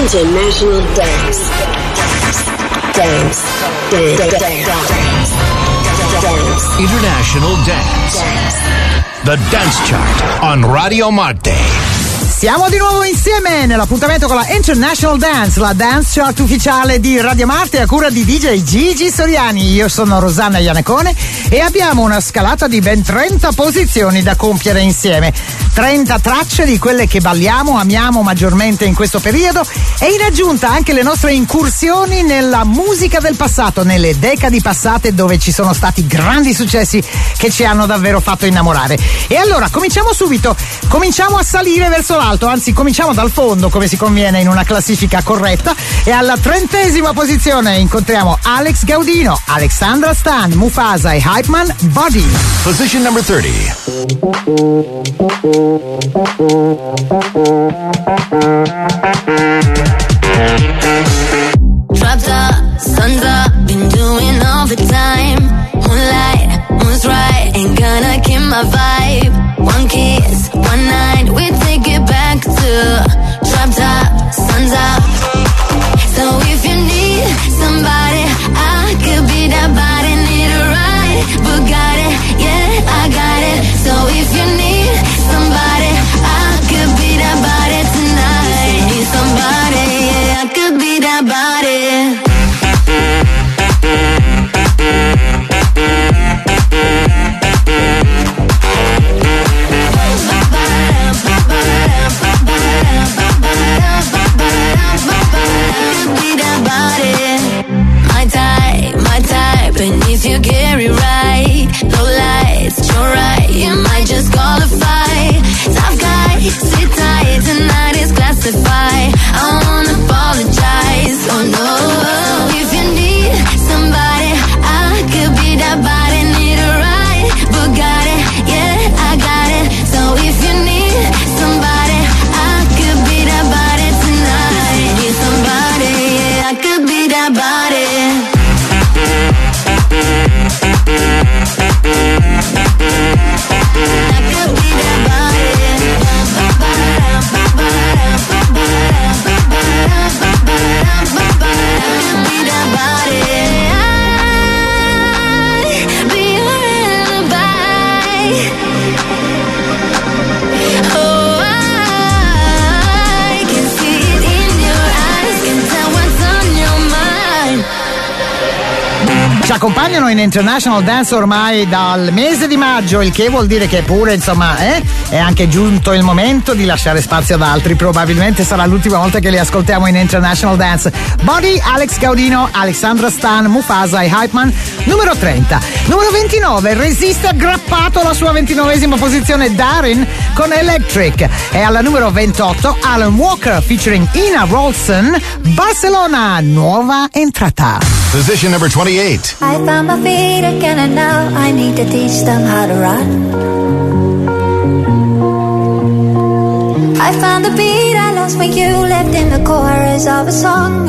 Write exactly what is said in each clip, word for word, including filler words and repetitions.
International Dance. Dance. Dance. Dance. Dance. Dance. International Dance. Dance. The Dance Chart on Radio Marte. Siamo di nuovo insieme nell'appuntamento con la International Dance, la dance chart ufficiale di Radio Marte a cura di D J Gigi Soriani. Io sono Rosanna Iannacone e abbiamo una scalata di ben trenta posizioni da compiere insieme. trenta tracce di quelle che balliamo, amiamo maggiormente in questo periodo e in aggiunta anche le nostre incursioni nella musica del passato, nelle decadi passate dove ci sono stati grandi successi che ci hanno davvero fatto innamorare. E allora cominciamo subito, cominciamo a salire verso l'alto, anzi cominciamo dal fondo come si conviene in una classifica corretta e alla trentesima posizione incontriamo Alex Gaudino, Alexandra Stan, Mufasa e Hypeman, Body. Position number thirty. Dropped up, sun's up, been doing overtime. Moonlight, moon's right, ain't gonna kill my vibe. One kiss, one night, we take it back to drop top, sun's up. So if you need somebody, I could be that body. Need a ride, Bugatti, yeah, I got it. So if you need somebody, I could be that body tonight. Need somebody, yeah, I could be that body. My type, my type, and if you get it right, low lights, you're right, you might just qualify. Tough guy, sit tight, tonight is classified. I won't apologize, oh no. If you need somebody, I could be that body. Need a ride, Bugatti, yeah, I got it. So if you need somebody, I could be that body tonight. Need somebody, yeah, I could be that body. Ci accompagnano in International Dance ormai dal mese di maggio, il che vuol dire che pure, insomma, eh, è anche giunto il momento di lasciare spazio ad altri. Probabilmente sarà l'ultima volta che li ascoltiamo in International Dance. Body, Alex Gaudino, Alexandra Stan, Mufasa e Hypeman. Numero trenta. Numero ventinove, resiste aggrappato alla sua ventinovesima posizione Darin con Electric. E alla numero ventotto, Alan Walker featuring Ina Rolson, Barcelona, nuova entrata. Position number twenty-eight. I found my feet again and now I need to teach them how to run. I found the beat I lost when you left in the chorus of a song.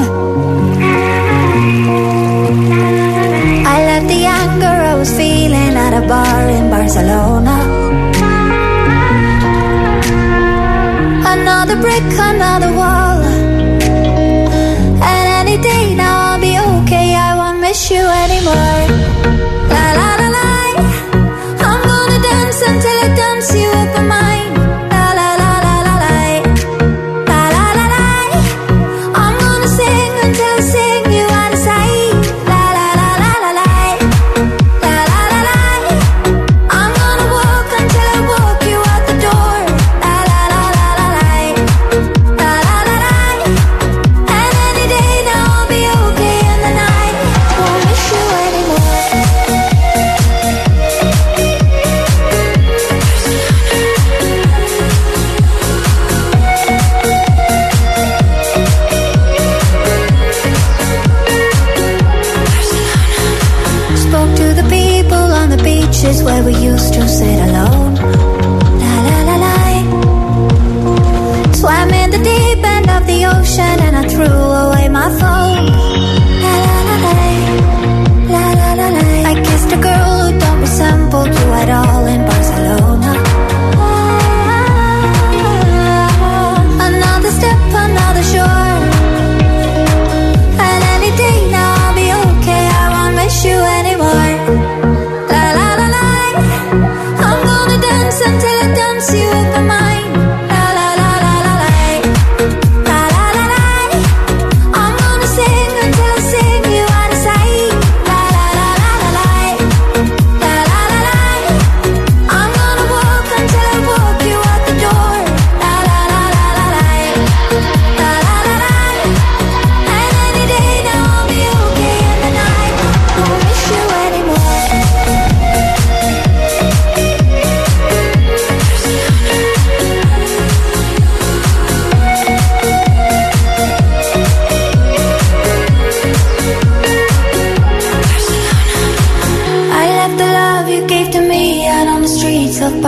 I left the anger I was feeling at a bar in Barcelona. Another brick, another wall, and any day now I'll be okay. I won't miss you anymore. La la la la, I'm gonna dance until I dance you up in mine. La la la la la la, la la la la, I'm gonna sing until I sing you out of sight. La la la la la la, la la la la, I'm gonna walk until I walk you out the door. La la la la la la, la la la la, and any day now I'll be okay in the night. Won't miss you anymore. Spoke to the people on the beaches where we used to sit alone. La la la la. Swam in the deep end of the ocean and I threw away my phone. La la la la. La la la la. I kissed a girl who don't resemble you at all in Barcelona. Another step, another shore.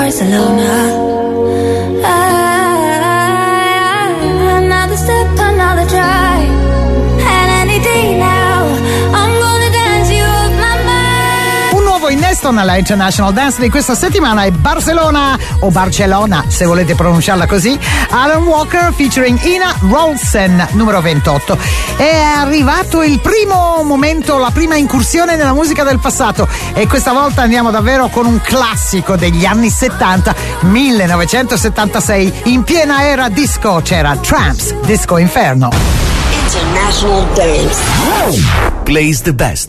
Barcelona. Another step, another try, and any day now I'm gonna dance you off my mind. Un nuovo innesto nella International Dance di questa settimana è Barcelona, o Barcellona se volete pronunciarla così, Alan Walker featuring Ina Rolsen, numero ventotto. È arrivato il primo momento, la prima incursione nella musica del passato, e questa volta andiamo davvero con un classico degli anni settanta, millenovecentosettantasei, in piena era disco. C'era Tramps, Disco Inferno. International Dance Plays the best.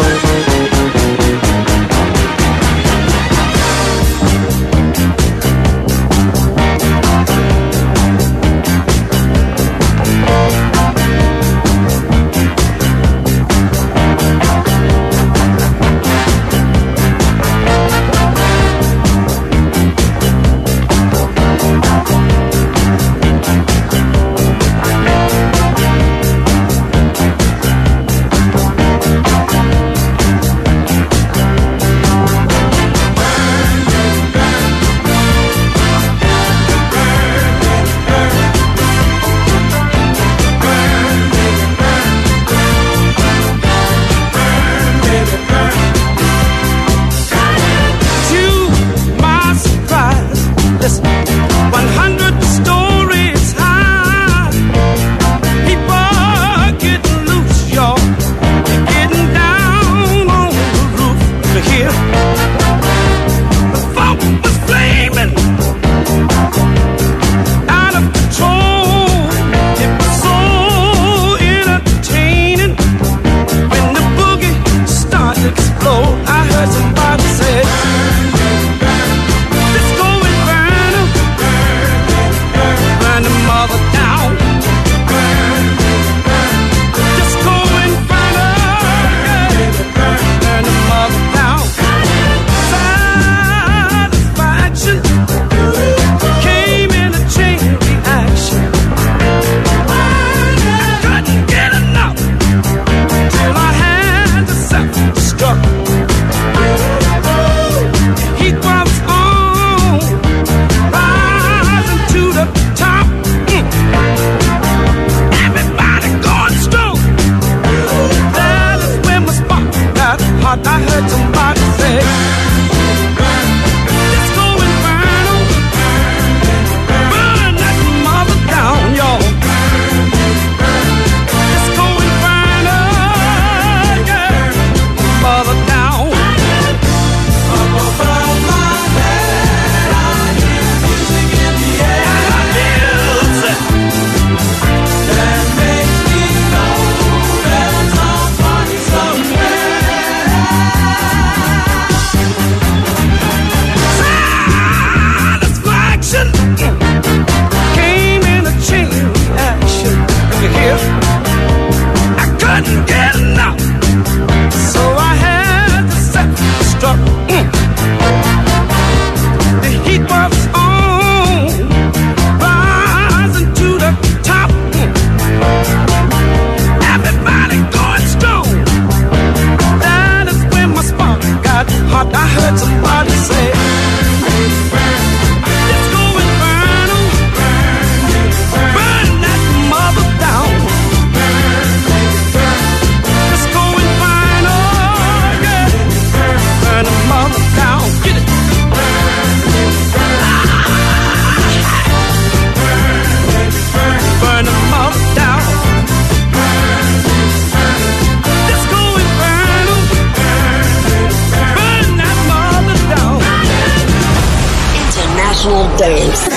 Dance.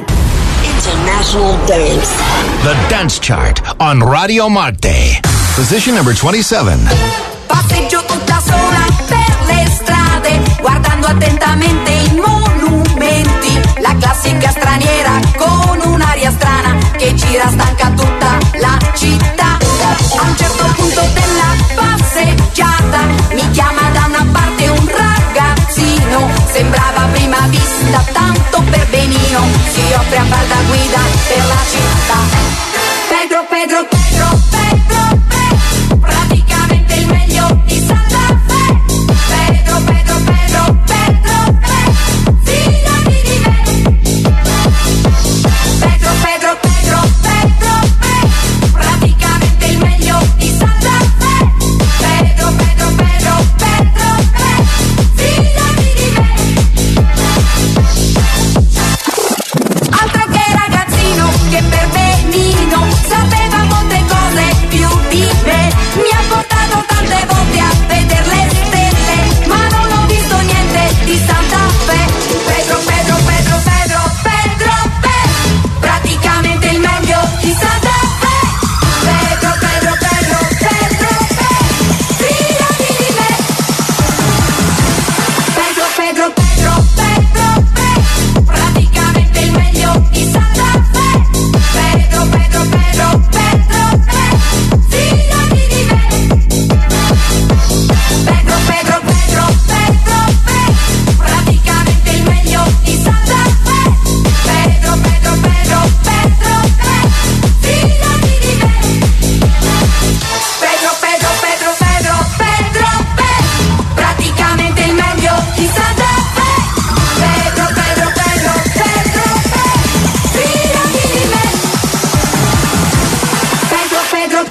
International Dance. The Dance Chart on Radio Marte. Position number twenty-seven. Passeggio tutta sola per le strade, guardando attentamente i monumenti. La classica straniera con un'aria strana che gira stanca tutta la città. A un certo punto della passeggiata mi chiama da una parte un ragazzino. Sembrava a prima vista tanto per benino. Si offre a far da guida per la città. Pedro, Pedro, Pedro, Pedro, Pedro, praticamente il meglio di Santa Fe. Pedro, Pedro, Pedro, Pedro, Pedro, fidati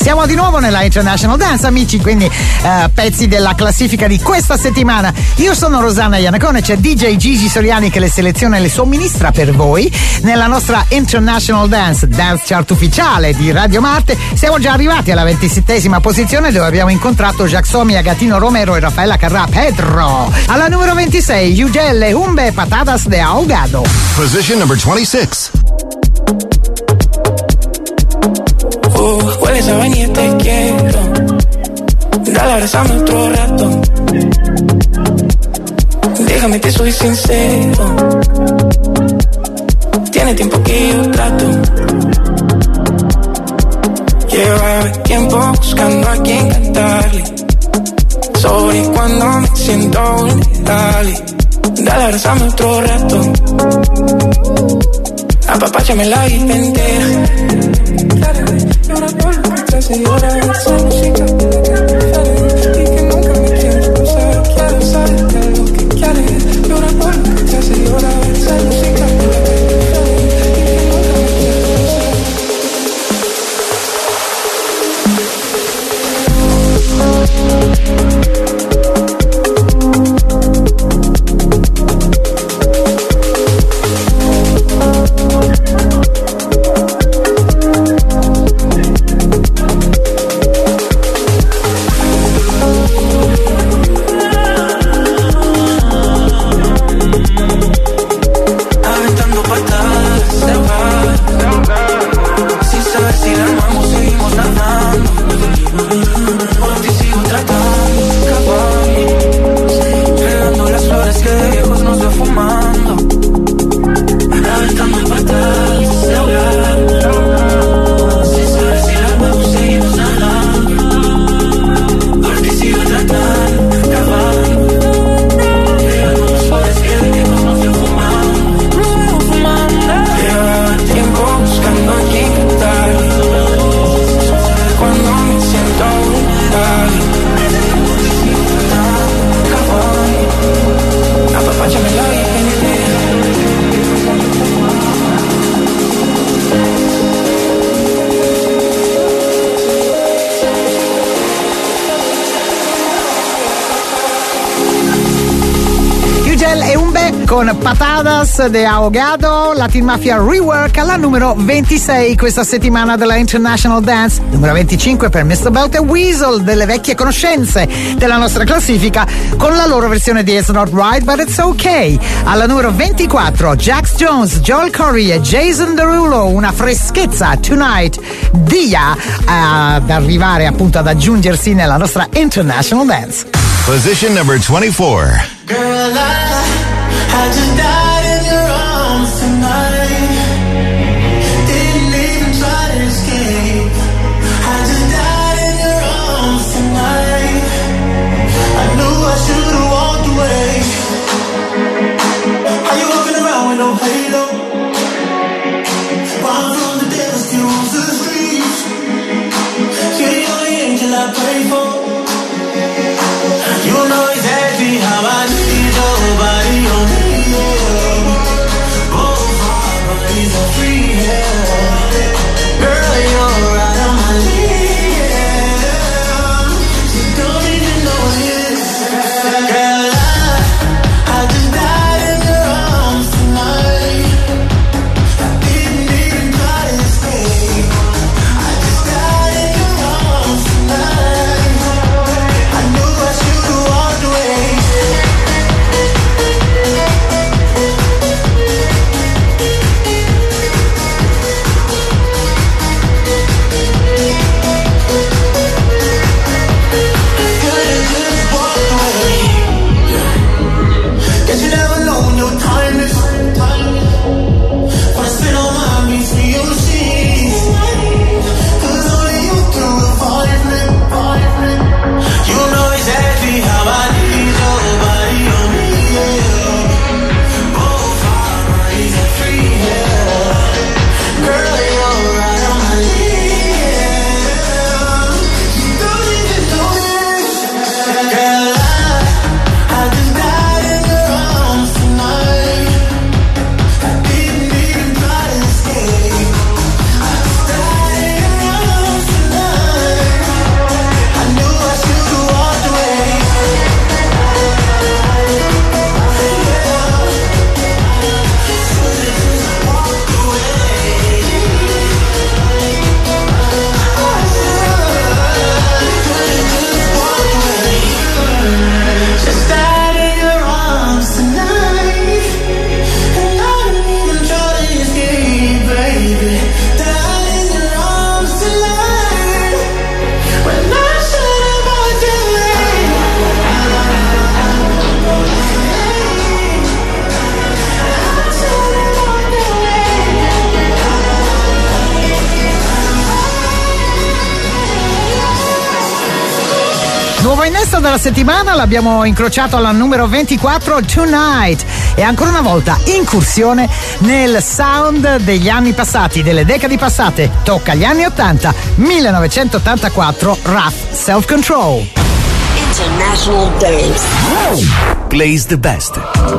Siamo di nuovo nella International Dance, amici, quindi uh, pezzi della classifica di questa settimana. Io sono Rosanna Iannacone, c'è D J Gigi Soriani che le seleziona e le somministra per voi nella nostra International Dance, Dance Chart ufficiale di Radio Marte. Siamo già arrivati alla ventisettesima posizione, dove abbiamo incontrato Jacques Somi, Agatino Romero e Raffaella Carrà Pedro. Alla numero ventisei, Ugel e Umbe Patadas de Ahogado. Position number twenty-six. Uh, hueles a vainilla, te quiero. Dale, abrazame otro rato. Déjame que soy sincero. Tiene tiempo que yo trato. Lleva tiempo buscando a quien cantarle. Sorry cuando me siento vulnerable. Dale, abrazame otro rato. Apapáchame la vida entera. Y ahora por lo que te hace llorar esa música y que nunca me quieres pasar. Quiero saber qué es lo que quieres. Y ahora por lo que te hace llorar esa música y que nunca me quieres con Patadas de Ahogado, Latin Mafia Rework alla numero ventisei questa settimana della International Dance, numero venticinque per mister Belt e Weasel, delle vecchie conoscenze della nostra classifica, con la loro versione di It's Not Right But It's Okay. Alla numero ventiquattro Jax Jones, Joel Corey e Jason Derulo, una freschezza, Tonight, Dia, ad arrivare appunto ad aggiungersi nella nostra International Dance. Position number twenty-four. Girl, I, I just died in your arms tonight. Didn't even try to escape. I just died in your arms tonight. I knew I should've walked away. How you walking around with no halo? Run from the devil, still roams the streets. You're the only angel I pray for. You know exactly how I need nobody only you. nuovo innesto della settimana l'abbiamo incrociato alla numero ventiquattro, Tonight, e ancora una volta incursione nel sound degli anni passati, delle decadi passate. Tocca agli anni ottanta, millenovecentottantaquattro, Rough Self Control. International Dance. Plays the best.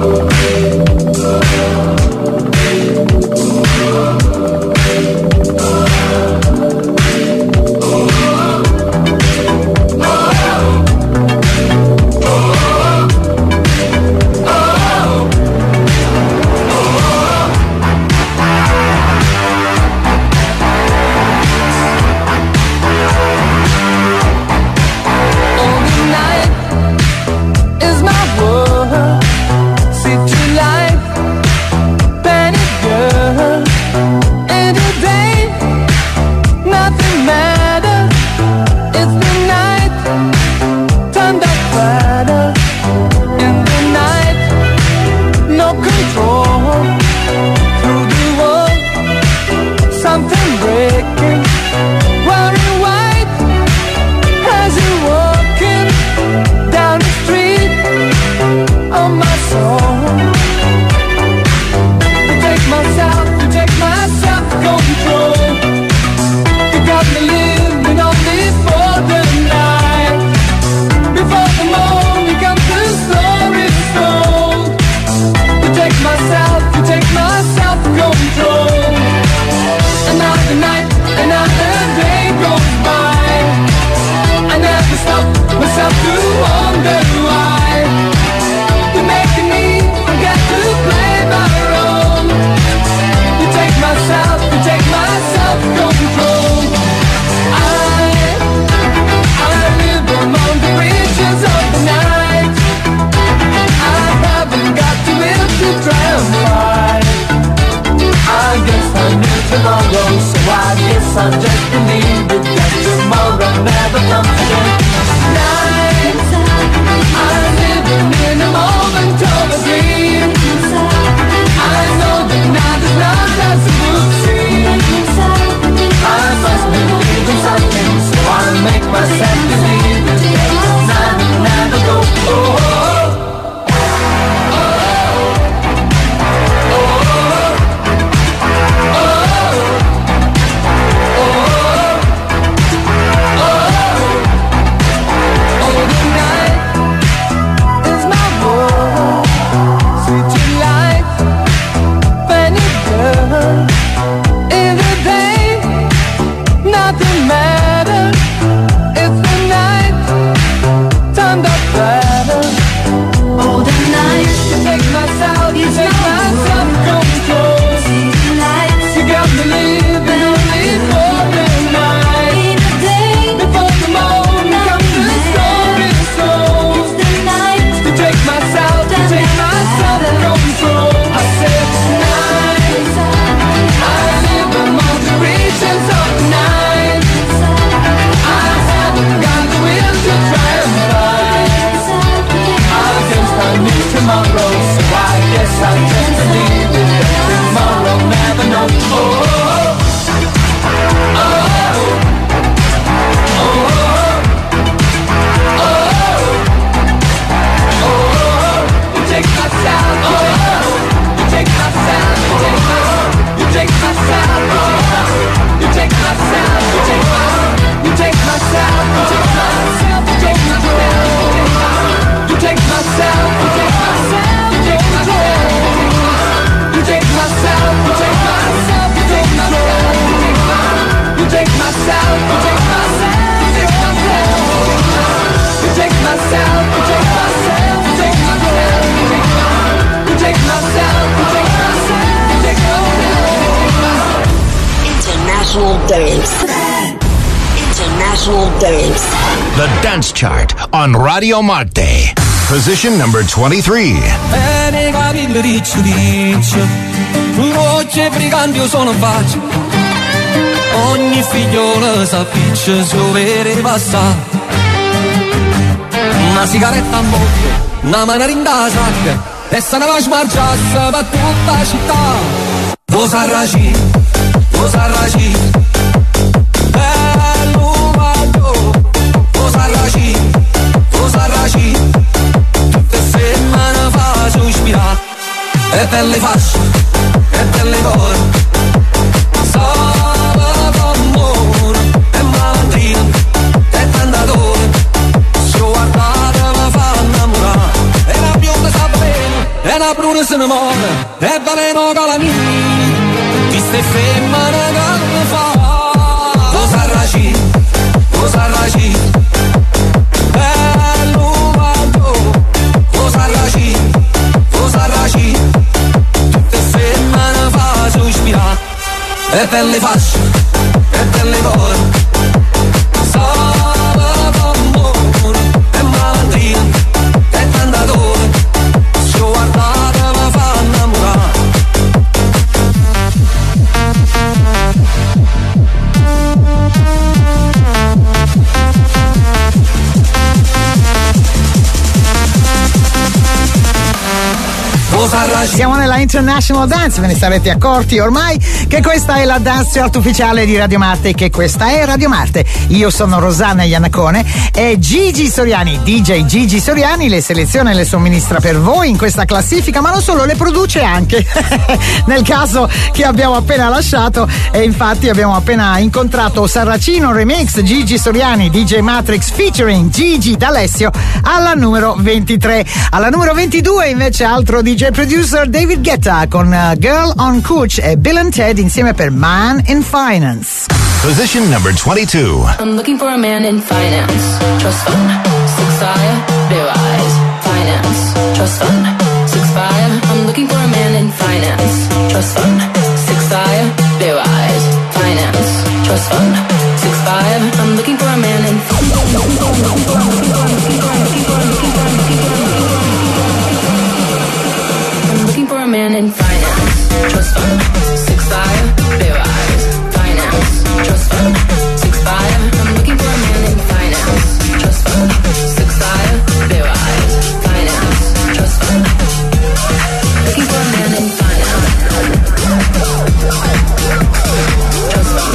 International Dance. International Dance. The Dance Chart on Radio Marte. Position number twenty-three. Bene capelli riccio riccio, voce brigante sono faccio. Ogni figliola s'appiccia se lo vede passare. Una sigaretta a bocca, una manarinda sacca, e se ne va a smargiassa per tutta la città. Lo sarraci, lo sarraci, bello maggio, lo sarraci, lo ne muore e valeno con la mia ti stai femmine che ne fa lo sarraci lo sarraci bello maggio lo sarraci lo sarraci tutte femmine fa sospirare e belle facce e belle cuore Siamo nella International Dance, ve ne sarete accorti ormai che questa è la dance chart ufficiale di Radio Marte e che questa è Radio Marte. Io sono Rosanna Iannacone e Gigi Soriani, D J Gigi Soriani, le seleziona e le somministra per voi in questa classifica, ma non solo, le produce anche nel caso che abbiamo appena lasciato. E infatti abbiamo appena incontrato Sarracino Remix, Gigi Soriani, D J Matrix featuring Gigi D'Alessio alla numero ventitré. Alla numero ventidue invece altro D J producer David Guetta con uh, Girl on Coach e Bill and Ted insieme per Man in Finance. Position number twenty-two. I'm looking for a man in finance, trust fund, six fire, blue eyes, finance, trust fund, six fire. I'm looking for a man in finance, trust fund, six fire, blue eyes, finance, trust fund, six fire. I'm looking for a man in I'm looking for a man in finance, trust fund, six fire, blue eyes, finance, trust fund, six fire. I'm looking for a man in finance, trust fund, six fire, blue eyes, finance, trust fund, looking for a man in finance, trust fund,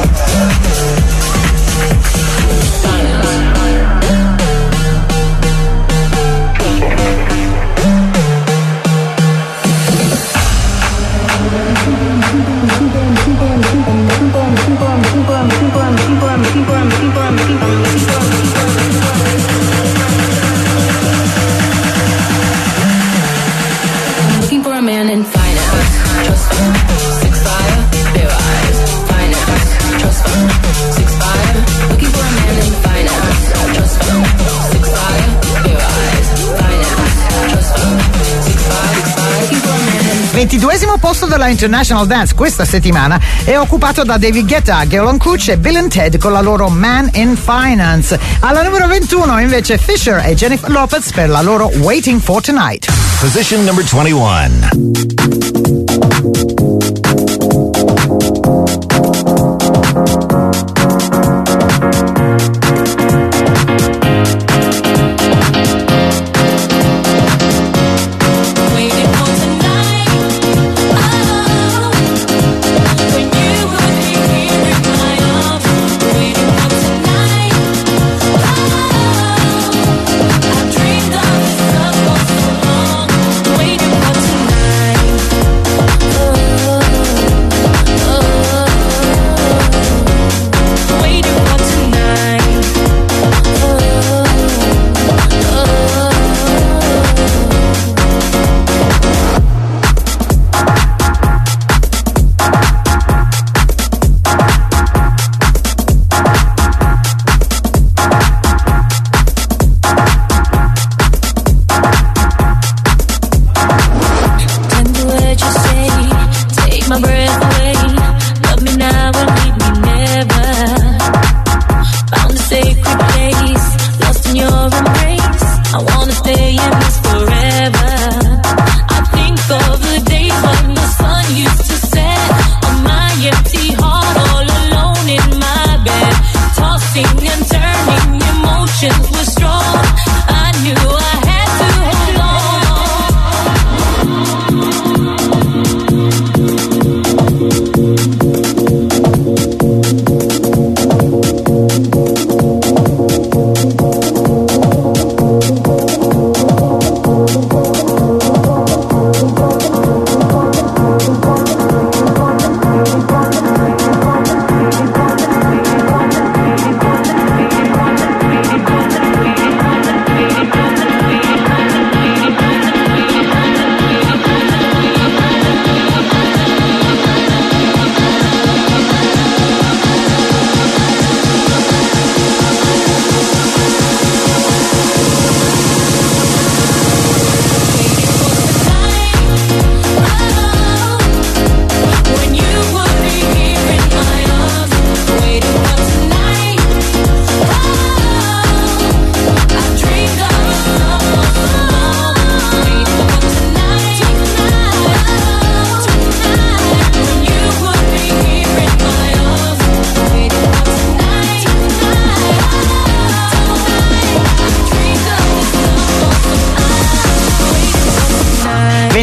looking for a man in finance, trust fund, six fire, blue eyes, finance, trust fund, six fire. Looking for a man in finance, trust fund, six fire, blue eyes, finance, trust fund, six fire, six fire. Looking for a man in ventiduesimo posto della International Dance questa settimana è occupato da David Guetta, Girl on Coach e Bill and Ted con la loro Man in Finance. Alla numero ventuno invece Fisher e Jennifer Lopez per la loro Waiting for Tonight. Position number twenty-one. Waiting for tonight.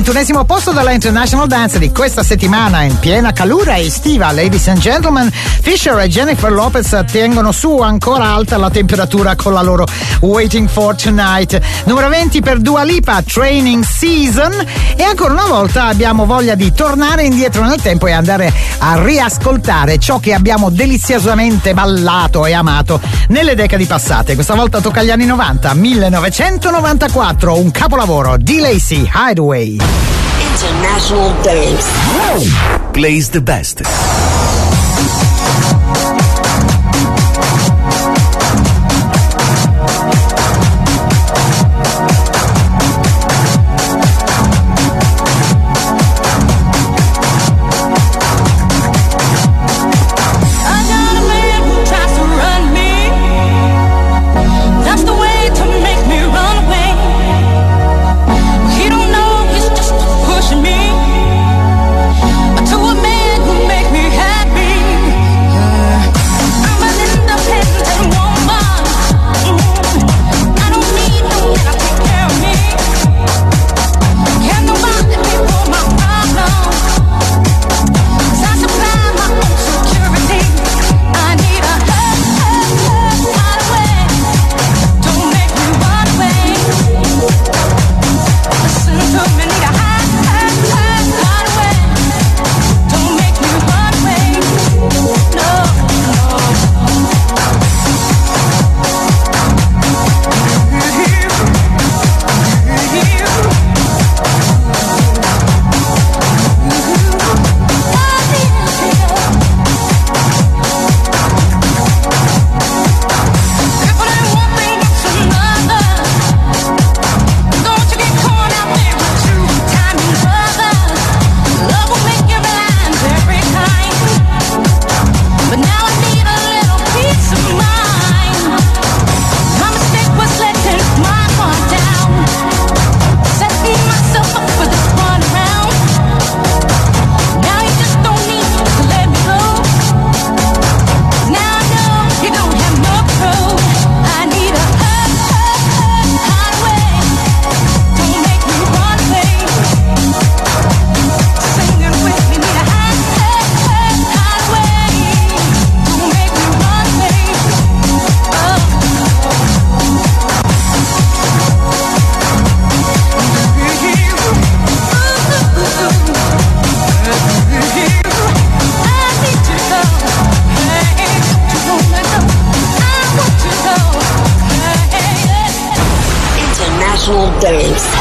ventunesimo posto della International Dance di questa settimana, in piena calura estiva. Ladies and gentlemen, Fisher e Jennifer Lopez tengono su ancora alta la temperatura con la loro Waiting for Tonight. Numero venti per Dua Lipa, Training Season. E ancora una volta abbiamo voglia di tornare indietro nel tempo e andare a riascoltare ciò che abbiamo deliziosamente ballato e amato nelle decadi passate. Questa volta tocca agli anni novanta, millenovecentonovantaquattro, un capolavoro di Lacey, Hideaway. International Dance. Plays the best. Dance.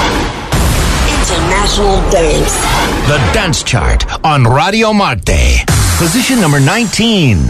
International Dance. The Dance Chart on Radio Marte. Position number nineteen.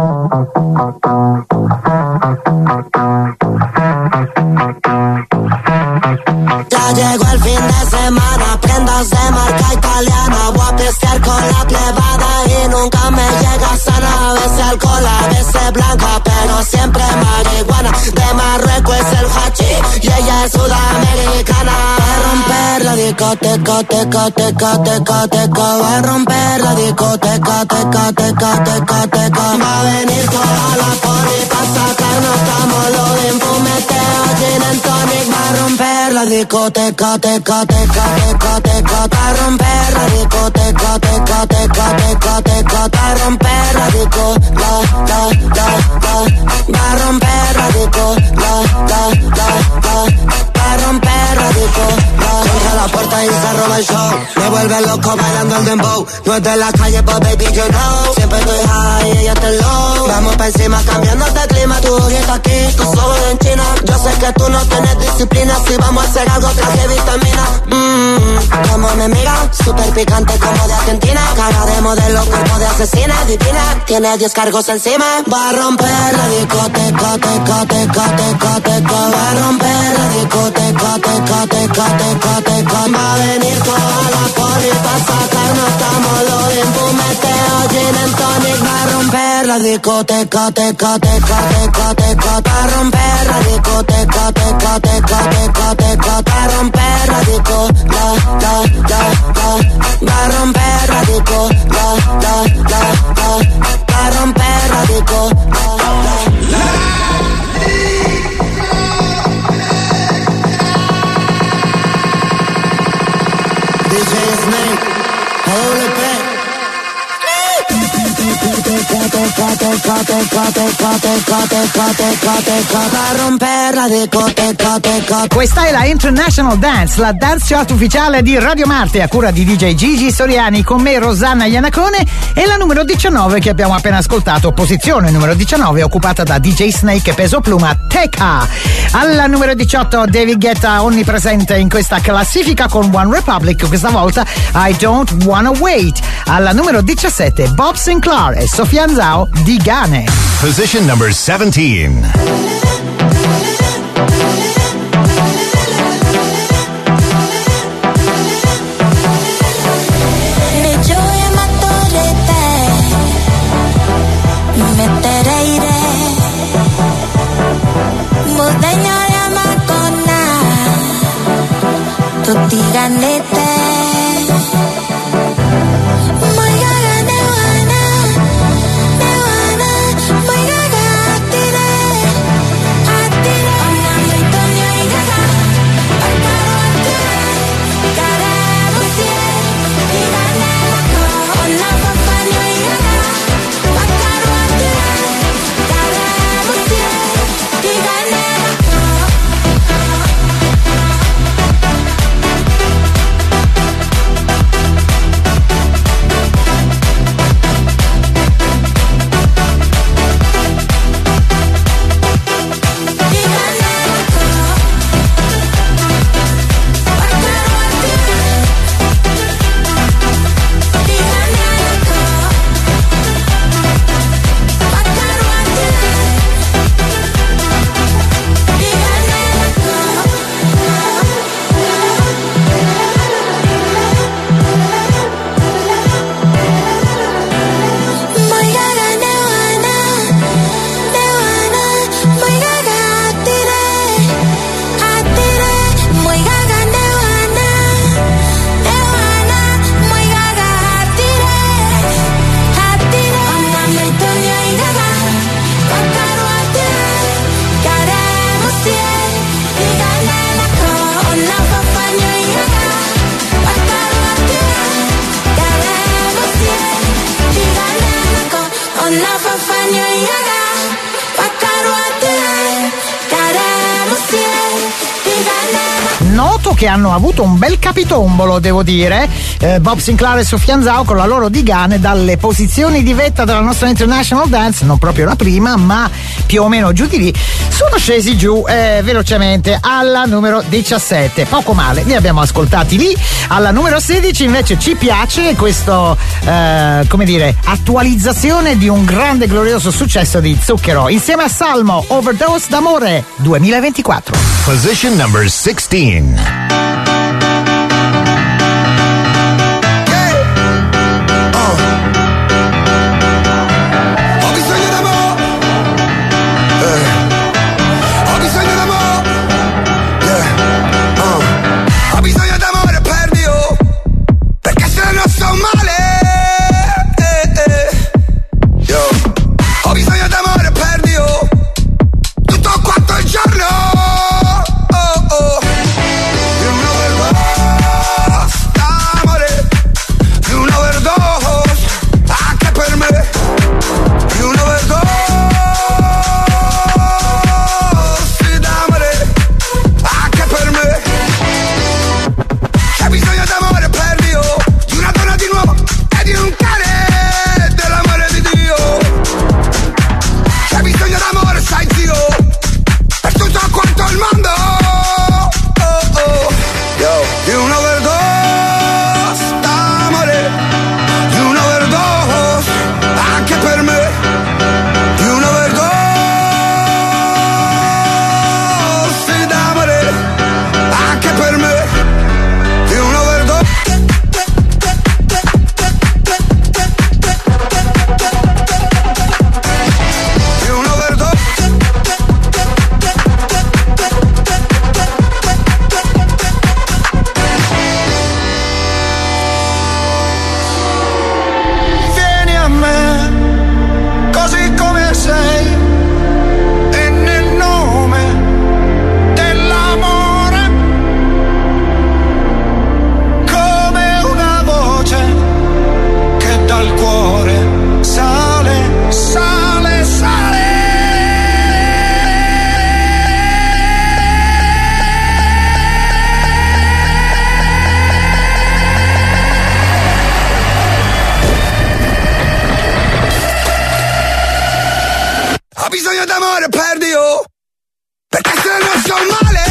Ya llegó el fin de semana, prendas de marca italiana. Voy a pistear con la plebada y nunca me llega sana. A veces alcohol, a veces blanca, pero siempre marihuana. De Marruecos es el hachís y ella es sudamericana. Va a romper la discoteca, teca, teca, teca, teca. Va a romper la discoteca, teca, teca, teca, teca. Va a venir toda la poli pa' sacarnos estamos de fumeteo, gin and tonic. Va a romper la discoteca, teca, teca, teca, teca. Va a romper la discoteca, teca, teca, teca, teca. Va a romper la disco, la, la, la, la. Va a romper la disco, la, la, la, la. Va a romper la disco, la. Entra a la puerta y se roba el show. Me vuelve loco bailando el dembow. No es de la calle, but baby you know. Siempre estoy high y ella está low. Vamos pa' encima cambiando de clima. Tu está aquí, tu solo en China. Yo sé que tú no tienes disciplina. Si vamos a hacer algo traje vitamina. Mmm, como me mira, super picante como de Argentina. Cara de modelo, cuerpo de asesina. Divina, tiene diez cargos encima. Va a romper la discoteca, teca, teca, teca, teca. Va a romper la discoteca, teca, teca, teca, teca. Va a venir toda la poli pa' sacarnos estamos lo de fumeteo, gin and tonic. Va a romper la discoteca, teca, teca, teca, teca. Va a romper la discoteca, teca, teca, teca, teca. Va a romper la disco, la, la, la, la. Va a romper la disco, la, la, la, la. Va a romper la disco, la, la, la. D J teco, teco, teco, teco, teco, teco, teco, va a romper la teco, teco, teco. Questa è la International Dance, la dance chart ufficiale di Radio Marte a cura di D J Gigi Soriani, con me Rosanna Iannacone, e la numero diciannove che abbiamo appena ascoltato, posizione numero diciannove occupata da D J Snake e Peso Pluma, Teka. Alla numero diciotto David Guetta, onnipresente in questa classifica con One Republic, questa volta I Don't Wanna Wait. Alla numero diciassette Bob Sinclair e Sofiane Zhao, Digane. Position number seventeen. Tutti gannette. Che hanno avuto un bel capitombolo, devo dire, eh, Bob Sinclair e Sofiane Zhao con la loro Digane, dalle posizioni di vetta della nostra International Dance, non proprio la prima ma più o meno giù di lì, sono scesi giù eh, velocemente alla numero diciassette, poco male, li abbiamo ascoltati lì. Alla numero sedici invece ci piace questo eh, come dire, attualizzazione di un grande glorioso successo di Zucchero insieme a Salmo, Overdose d'amore duemilaventiquattro. Position number sixteen. Tutto quanto il giorno, oh, oh. bisogno d'amore, perdi io, perché se non sto male.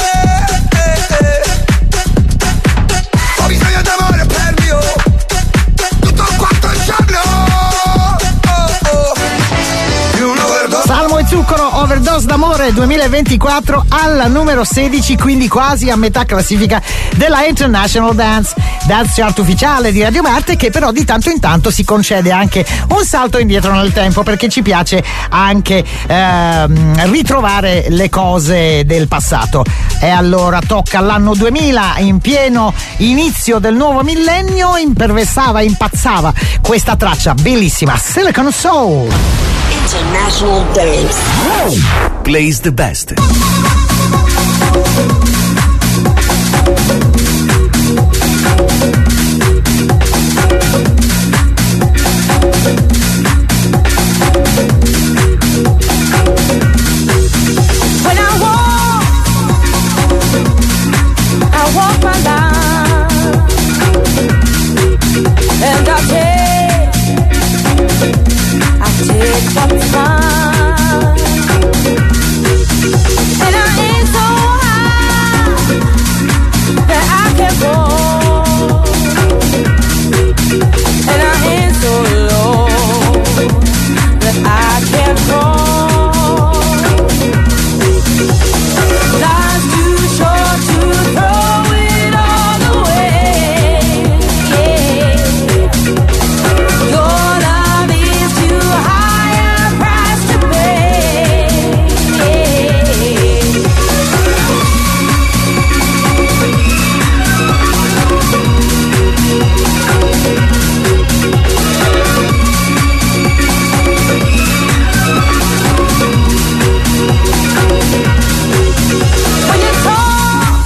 Ho bisogno d'amore, perdi io, tutto quanto il giorno. Oh, oh. Più un overdose. Salmo e Zucchero, Overdose d'amore duemilaventiquattro alla numero sedici, quindi quasi a metà classifica della International Dance Dance Chart ufficiale di Radio Marte, che però di tanto in tanto si concede anche un salto indietro nel tempo, perché ci piace anche ehm, ritrovare le cose del passato. E allora tocca all'anno duemila, in pieno inizio del nuovo millennio, imperversava, impazzava questa traccia bellissima, Silicon Soul. International Dance. Plays the best. When I walk, I walk my line, and I take, I take what's mine, and I ain't so high that I can go, and I ain't so low that I can't go. Life's too short to throw it all away. Your love is too high a price to pay. When you talk,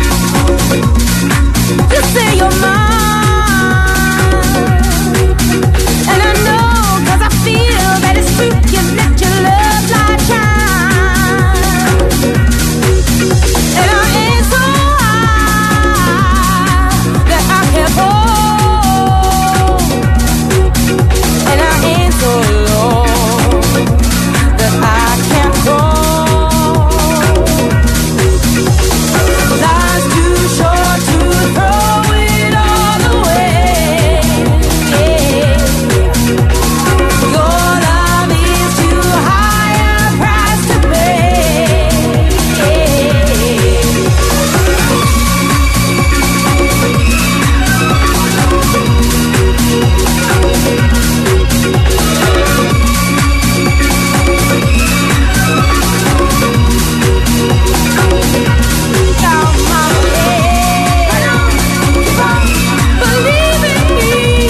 you say you're mine, and I know 'cause I feel that it's true. You let your love light shine, and I ain't so high that I can't hold, and I ain't so low that I can't go. Life's too short to throw it all away. Your love is too high a price to pay. Down my head, keep on believing me.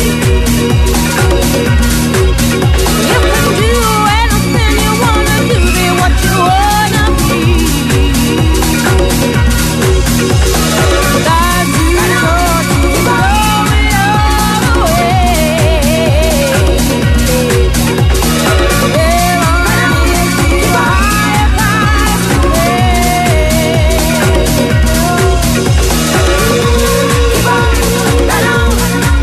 You can do anything you wanna do, be what you wanna be. Life's too short to throw it all away. There are too high a price to pay. Keep on, right on.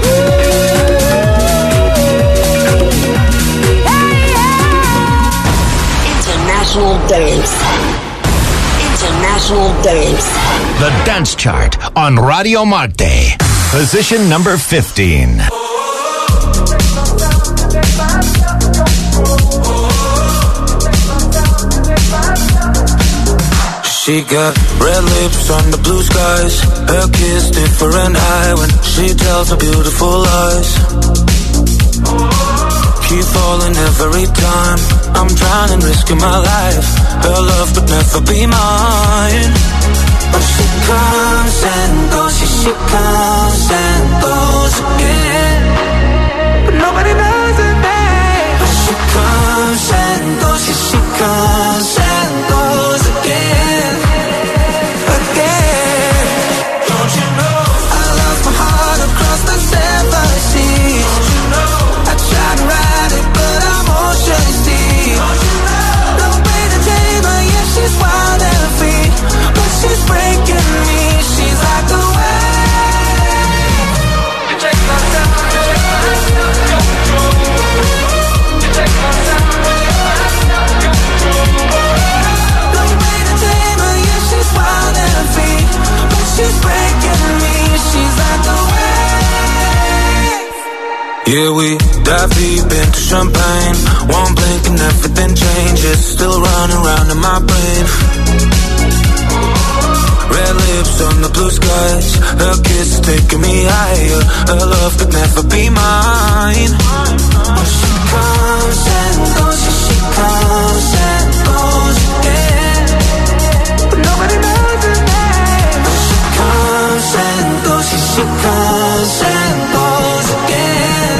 Hey, yeah. International Dance. International Dance. The Dance Chart on Radio Marte. Position number fifteen. She got red lips under blue skies. Her kiss different eye when she tells her beautiful lies. Keep falling every time. I'm trying and risking my life. Her love would never be mine. But she comes and goes, she, she comes and goes again. But nobody knows her name. But she comes and goes, she, she comes and goes again. Again. Don't you know I lost my heart across the seven seas? Don't you know I tried to ride it, but I'm ocean deep. Don't you know no way to tame her, yeah, she's wild and free, but she's breaking me. She's like the wave. You take my time, you take my time. Yeah, we dive deep into champagne. One blink and everything changes. Still running around in my brain. Red lips on the blue skies. Her kiss taking me higher. Her love could never be mine. Oh, she comes and goes, yeah, she comes and goes again. But nobody knows her name. Oh, she comes and goes, yeah, she comes and goes again.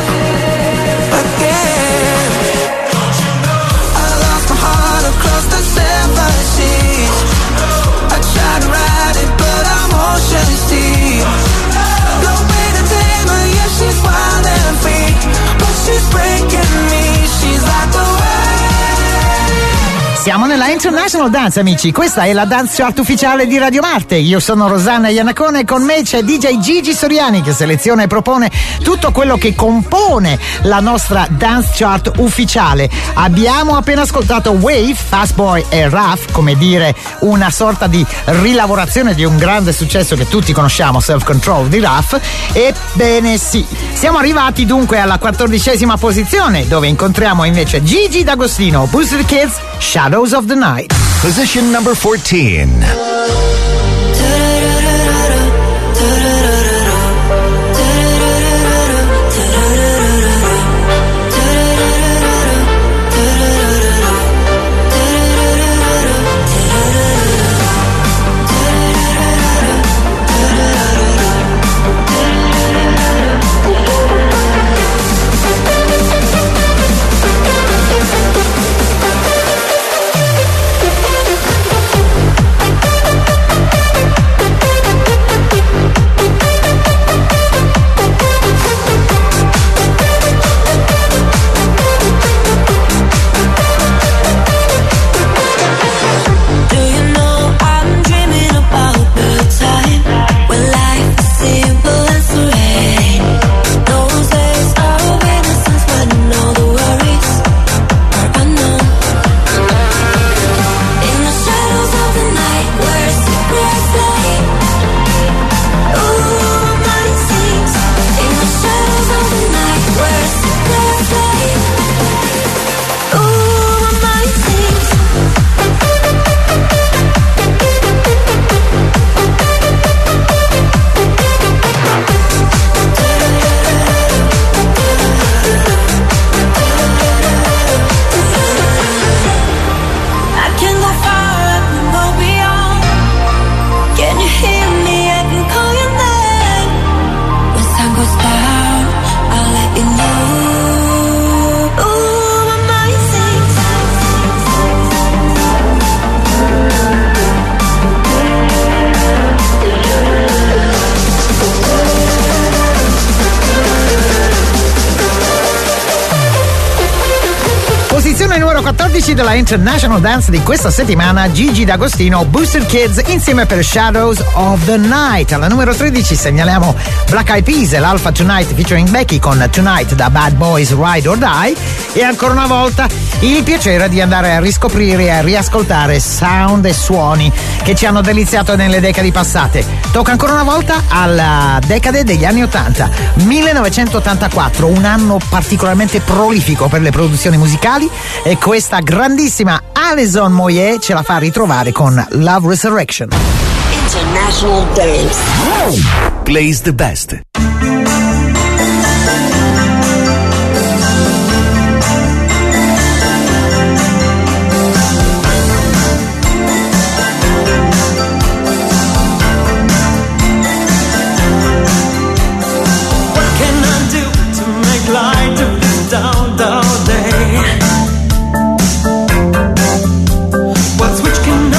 Again. I lost my heart across the seven seas. I tried to ride it, but I'm ocean deep. No way to tame her, yeah, she's wild and free. But she's breaking me, she's like the way. Siamo nella International Dance, amici. Questa è la dance chart ufficiale di Radio Marte. Io sono Rosanna Iannacone e con me c'è D J Gigi Soriani che seleziona e propone tutto quello che compone la nostra dance chart ufficiale. Abbiamo appena ascoltato Wave, Fast Boy e Raf, come dire una sorta di rilavorazione di un grande successo che tutti conosciamo, Self Control di Raf. Ebbene sì, siamo arrivati dunque alla quattordicesima posizione, dove incontriamo invece Gigi D'Agostino, Booster Kids, Shadows of the Night. Position number fourteen. quattordici della International Dance di questa settimana, Gigi D'Agostino, Booster Kids insieme per Shadows of the Night. Alla numero tredici segnaliamo Black Eyed Peas e l'Alpha Tonight featuring Becky con Tonight da Bad Boys Ride or Die. E ancora una volta il piacere di andare a riscoprire e a riascoltare sound e suoni che ci hanno deliziato nelle decadi passate. Tocca ancora una volta alla decade degli anni ottanta, millenovecentottantaquattro, un anno particolarmente prolifico per le produzioni musicali, e questa grandissima Alison Moyet ce la fa ritrovare con Love Resurrection. International Dance Plays the best.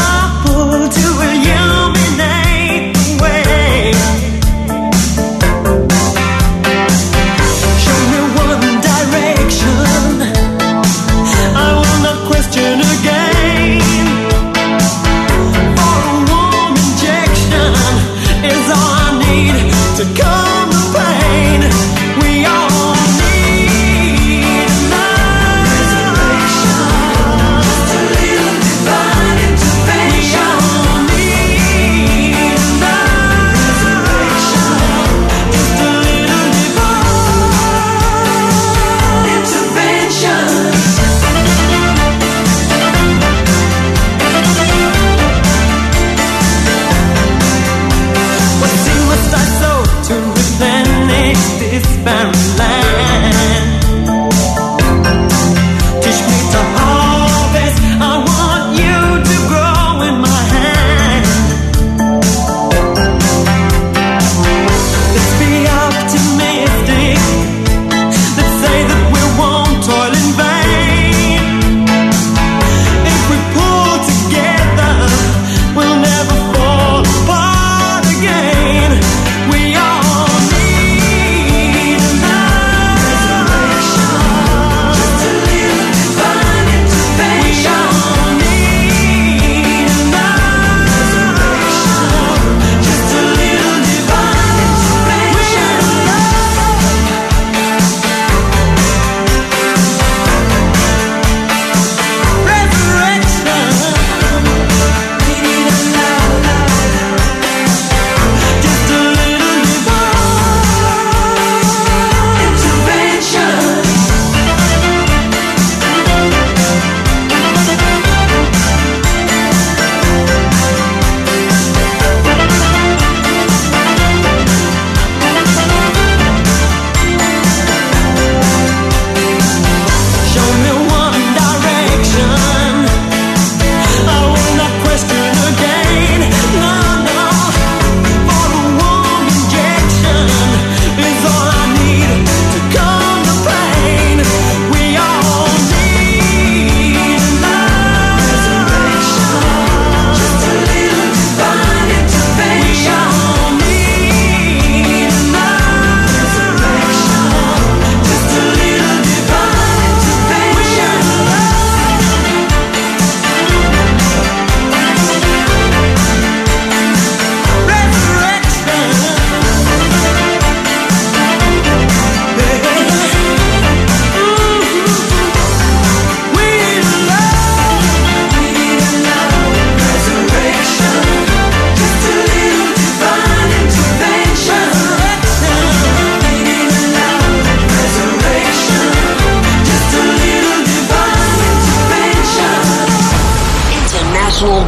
Pull to illuminate the way.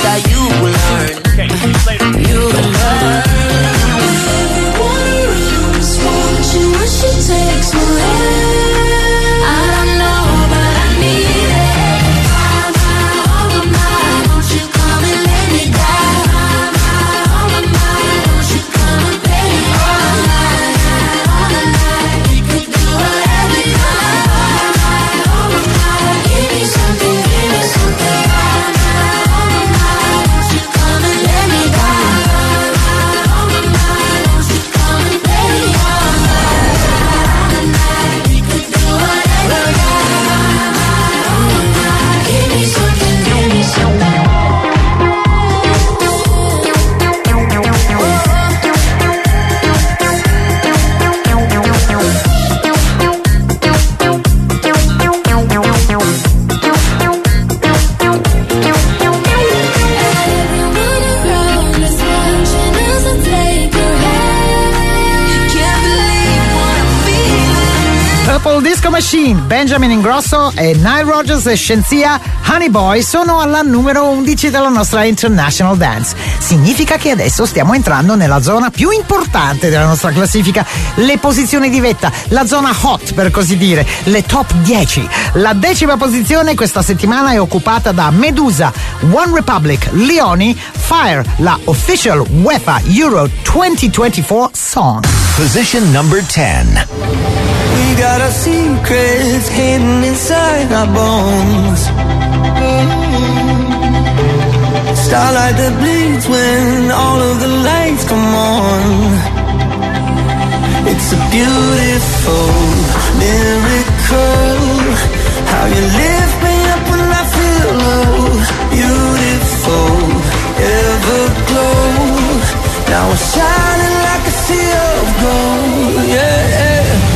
that you will learn. You will learn. She takes my hand. I don't know, but I need it. My, my, oh my, my, won't you come and lay me down? My, my, oh my, my, won't you come and play me all night, all night? We could do whatever you like. My, my, oh my, my, give me something, give me something. My, my, oh my, my, won't you come and lay me down? My, my, oh my, my, won't you come and play me all night? Disco Machine, Benjamin Ingrosso e Nile Rodgers e Scienzia Honey Boy sono alla numero undici della nostra International Dance. Significa che adesso stiamo entrando nella zona più importante della nostra classifica, le posizioni di vetta, la zona hot per così dire, le top dieci. La decima posizione questa settimana è occupata da Medusa, One Republic, Leoni, Fire, la official UEFA Euro duemilaventiquattro song. Position number ten. We got our secrets hidden inside our bones. Starlight that bleeds when all of the lights come on. It's a beautiful miracle. How you lift me up when I feel low. Beautiful, everglow. Now we're shining like a sea of gold. Yeah, yeah.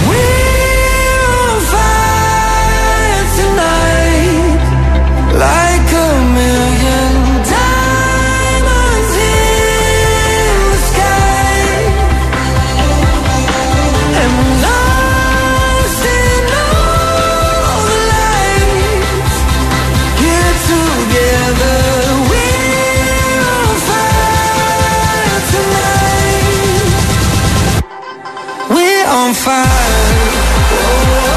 Like a million diamonds in the sky, and we're lost in all the lights. Here together, we're on fire tonight. We're on fire. Whoa.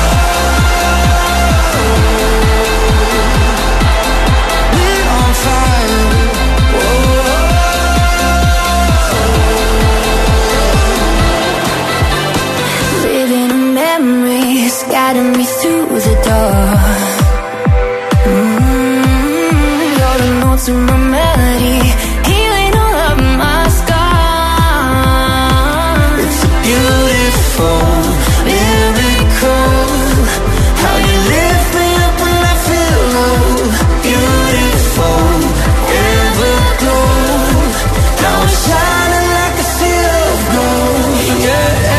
Guiding me through the door. Mm-hmm. You're the notes in my melody, healing all of my scars. It's a beautiful miracle. How you lift me up when I feel low. Beautiful, everglow. Now I'm shining like a sea of gold. Yeah.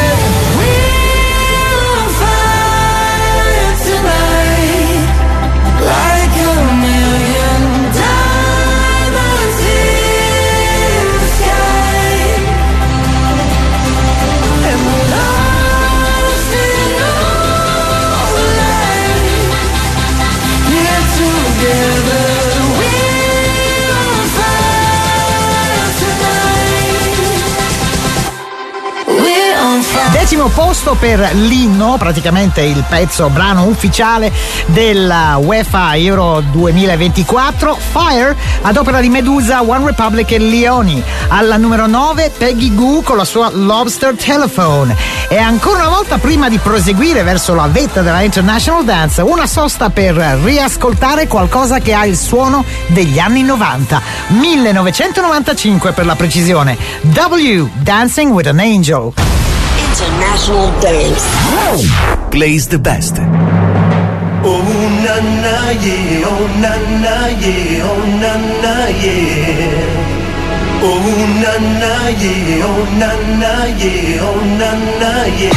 Decimo posto per l'inno, praticamente il pezzo brano ufficiale della UEFA Euro duemilaventiquattro, Fire, ad opera di Medusa, One Republic e Leoni. Alla numero nove Peggy Gou con la sua Lobster Telephone. E ancora una volta, prima di proseguire verso la vetta della International Dance, una sosta per riascoltare qualcosa che ha il suono degli anni novanta, millenovecentonovantacinque per la precisione. W, Dancing with an Angel. International Dance plays the best. Oh na na yeah, oh na na yeah, oh na na yeah. Oh na na yeah, oh na na yeah, oh na na yeah.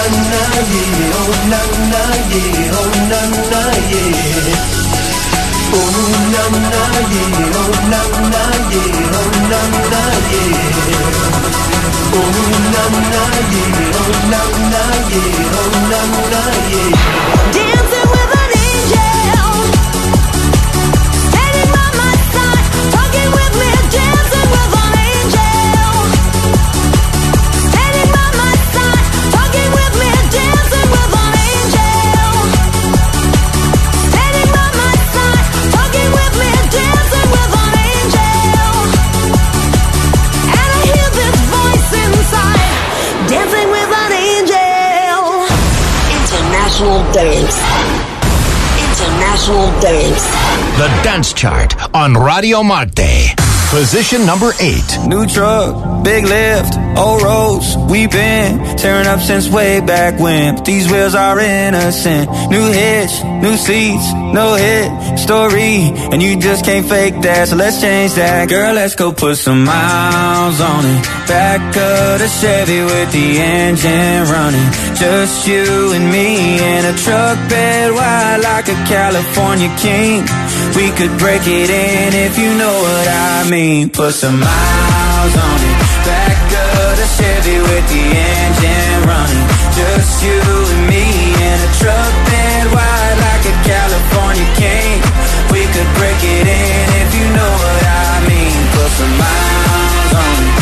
na na yeah, oh na na yeah, oh na na yeah. Oh na na yeah, oh na na yeah, oh na na yeah. Oh na na yeah, oh na na yeah, oh na na yeah. Dancing with an angel, standing by my side, talking with me, dancing with an angel, standing by my side, talking with me, dancing with an angel, standing by my side, talking with me, dancing with an angel, and I hear this voice inside, dancing with an angel. International Dance. International Dance. The Dance Chart on Radio Marte. Position number eight. New truck, big lift, old roads, we been tearing up since way back when. But these wheels are innocent. New hitch, new seats, no hit story, and you just can't fake that. So let's change that, girl. Let's go put some miles on it. Back of the Chevy with the engine running. Just you and me in a truck bed wide like a California king. We could break it in if you know what I mean. Put some miles on it. Back of the Chevy with the engine running. Just you and me in a truck bed wide like a California king. We could break it in if you know what I mean. Put some miles on it.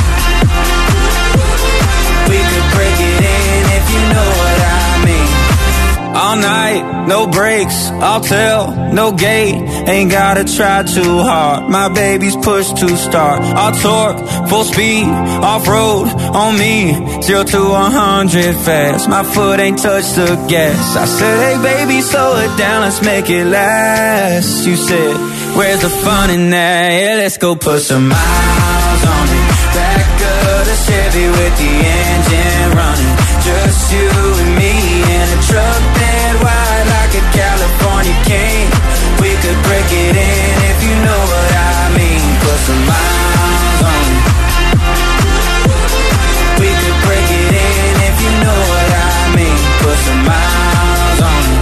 We could break it in if you know what I mean. All night, no brakes, I'll tell, no gate. Ain't gotta try too hard, my baby's push to start. I'll torque, full speed, off-road, on me. Zero to a hundred fast, my foot ain't touched the gas. I said, hey baby, slow it down, let's make it last. You said, where's the fun in that? Yeah, let's go put some miles on it. Back of the Chevy with the engine running. Just you and me in a truck bed wide like a California king. We could break it in if you know what I mean. Put some miles on it. We could break it in if you know what I mean. Put some miles on it.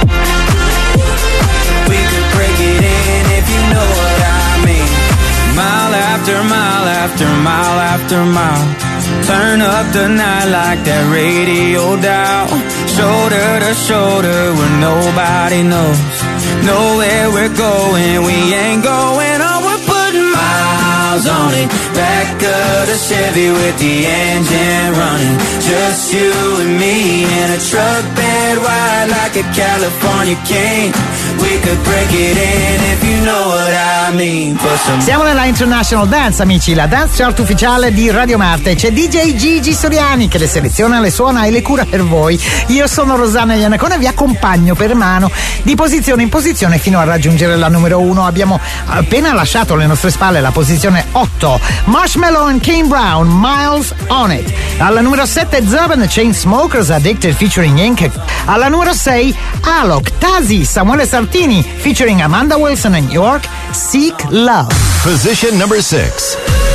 We could break it in if you know what I mean. Mile after mile after mile after mile. Turn up the night like that radio dial. Shoulder to shoulder where nobody knows. Know where we're going, we ain't going on. We're putting miles on it. Back of the Chevy with the engine running. Just you and me in a truck bed wide like a California king. We could break it in if you know what I mean. Put some... Siamo nella International Dance, amici, la dance chart ufficiale di Radio Marte. C'è D J Gigi Soriani che le seleziona, le suona e le cura per voi. Io sono Rosanna Iannacone e vi accompagno per mano di posizione in posizione fino a raggiungere la numero uno. Abbiamo appena lasciato alle nostre spalle la posizione otto. Marshmello and Kane Brown, Miles on It. Alla numero sette Zurban, Chainsmokers, Addicted featuring Ink. Alla numero sei Alok, Tazi, Samuele Sartini featuring Amanda Wilson and York, Seek Love. Position number six.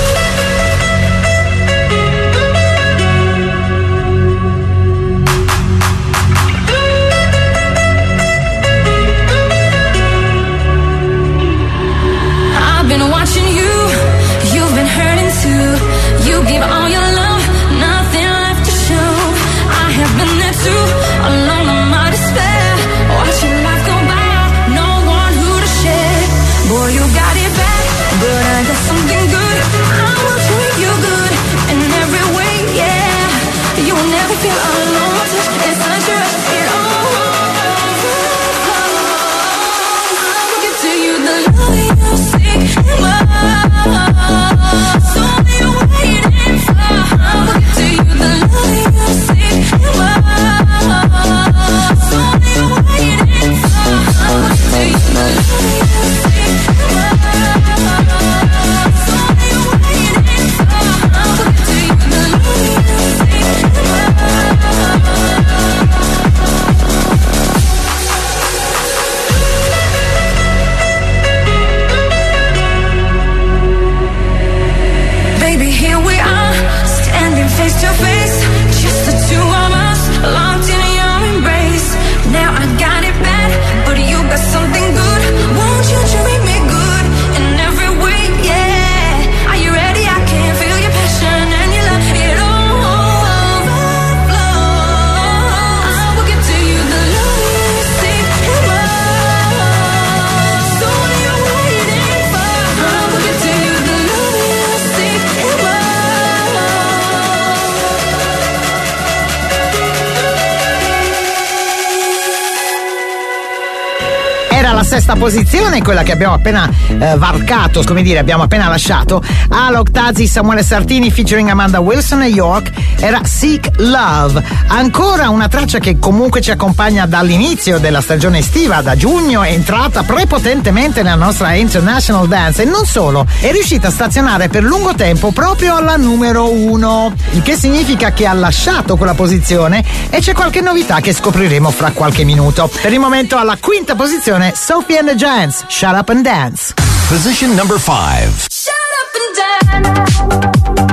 I've been watching you, you've been hurting too. You give all your love, nothing left to show. I have been there too, alone on my despair. Watching life go by, no one who to share. Boy, you got it bad, but I got something good. I will treat you good in every way, yeah. You will never feel alone, it's not just it all. I will give to you the love you seek. So you're waiting for. I will give to you the love you seek. So you're waiting for. I will give to you the love you seek. So you're waiting for. I will give to you the love you seek. Baby, here we are, standing face to face, just the two of us, alone. sesta posizione, quella che abbiamo appena eh, varcato, come dire, abbiamo appena lasciato, Alok Tazzi, Samuele Sartini featuring Amanda Wilson e York, era Seek Love. Ancora una traccia che comunque ci accompagna dall'inizio della stagione estiva, da giugno è entrata prepotentemente nella nostra International Dance e non solo, è riuscita a stazionare per lungo tempo proprio alla numero uno, il che significa che ha lasciato quella posizione e c'è qualche novità che scopriremo fra qualche minuto. Per il momento alla quinta posizione Sophie and the Giants, Shut Up and Dance. Position number five. Shut up and dance.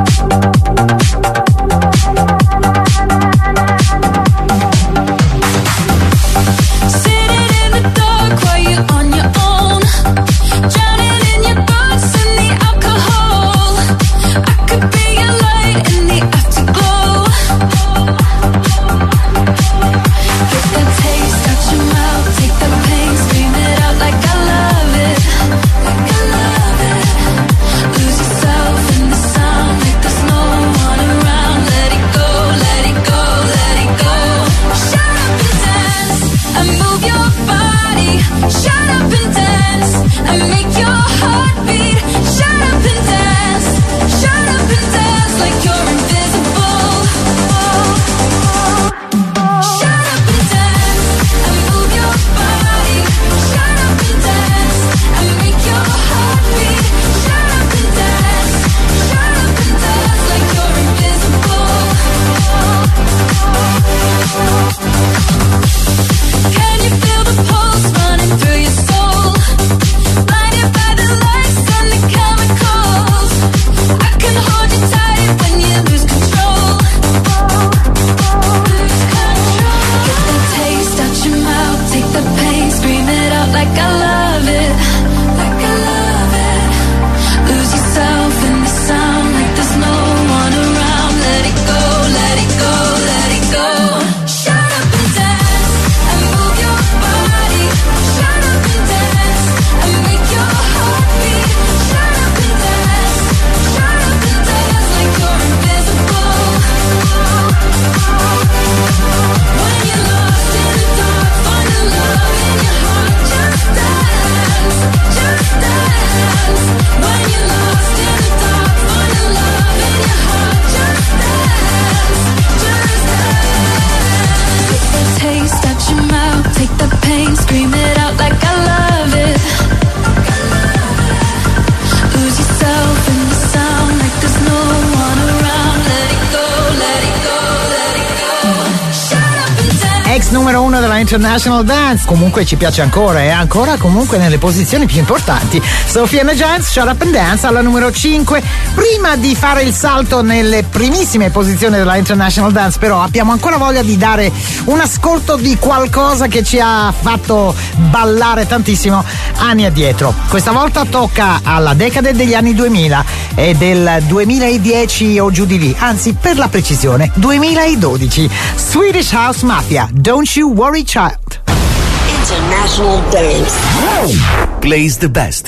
Numero uno della International Dance, comunque ci piace ancora e ancora comunque nelle posizioni più importanti. Sophie and the Giants, Shut Up and Dance alla numero cinque. Prima di fare il salto nelle primissime posizioni della International Dance, però abbiamo ancora voglia di dare un ascolto di qualcosa che ci ha fatto ballare tantissimo anni addietro. Questa volta tocca alla decade degli anni duemila e del duemiladieci o giù di lì, anzi per la precisione duemiladodici. Swedish House Mafia, Don't You Worry Child. International Dance plays the best.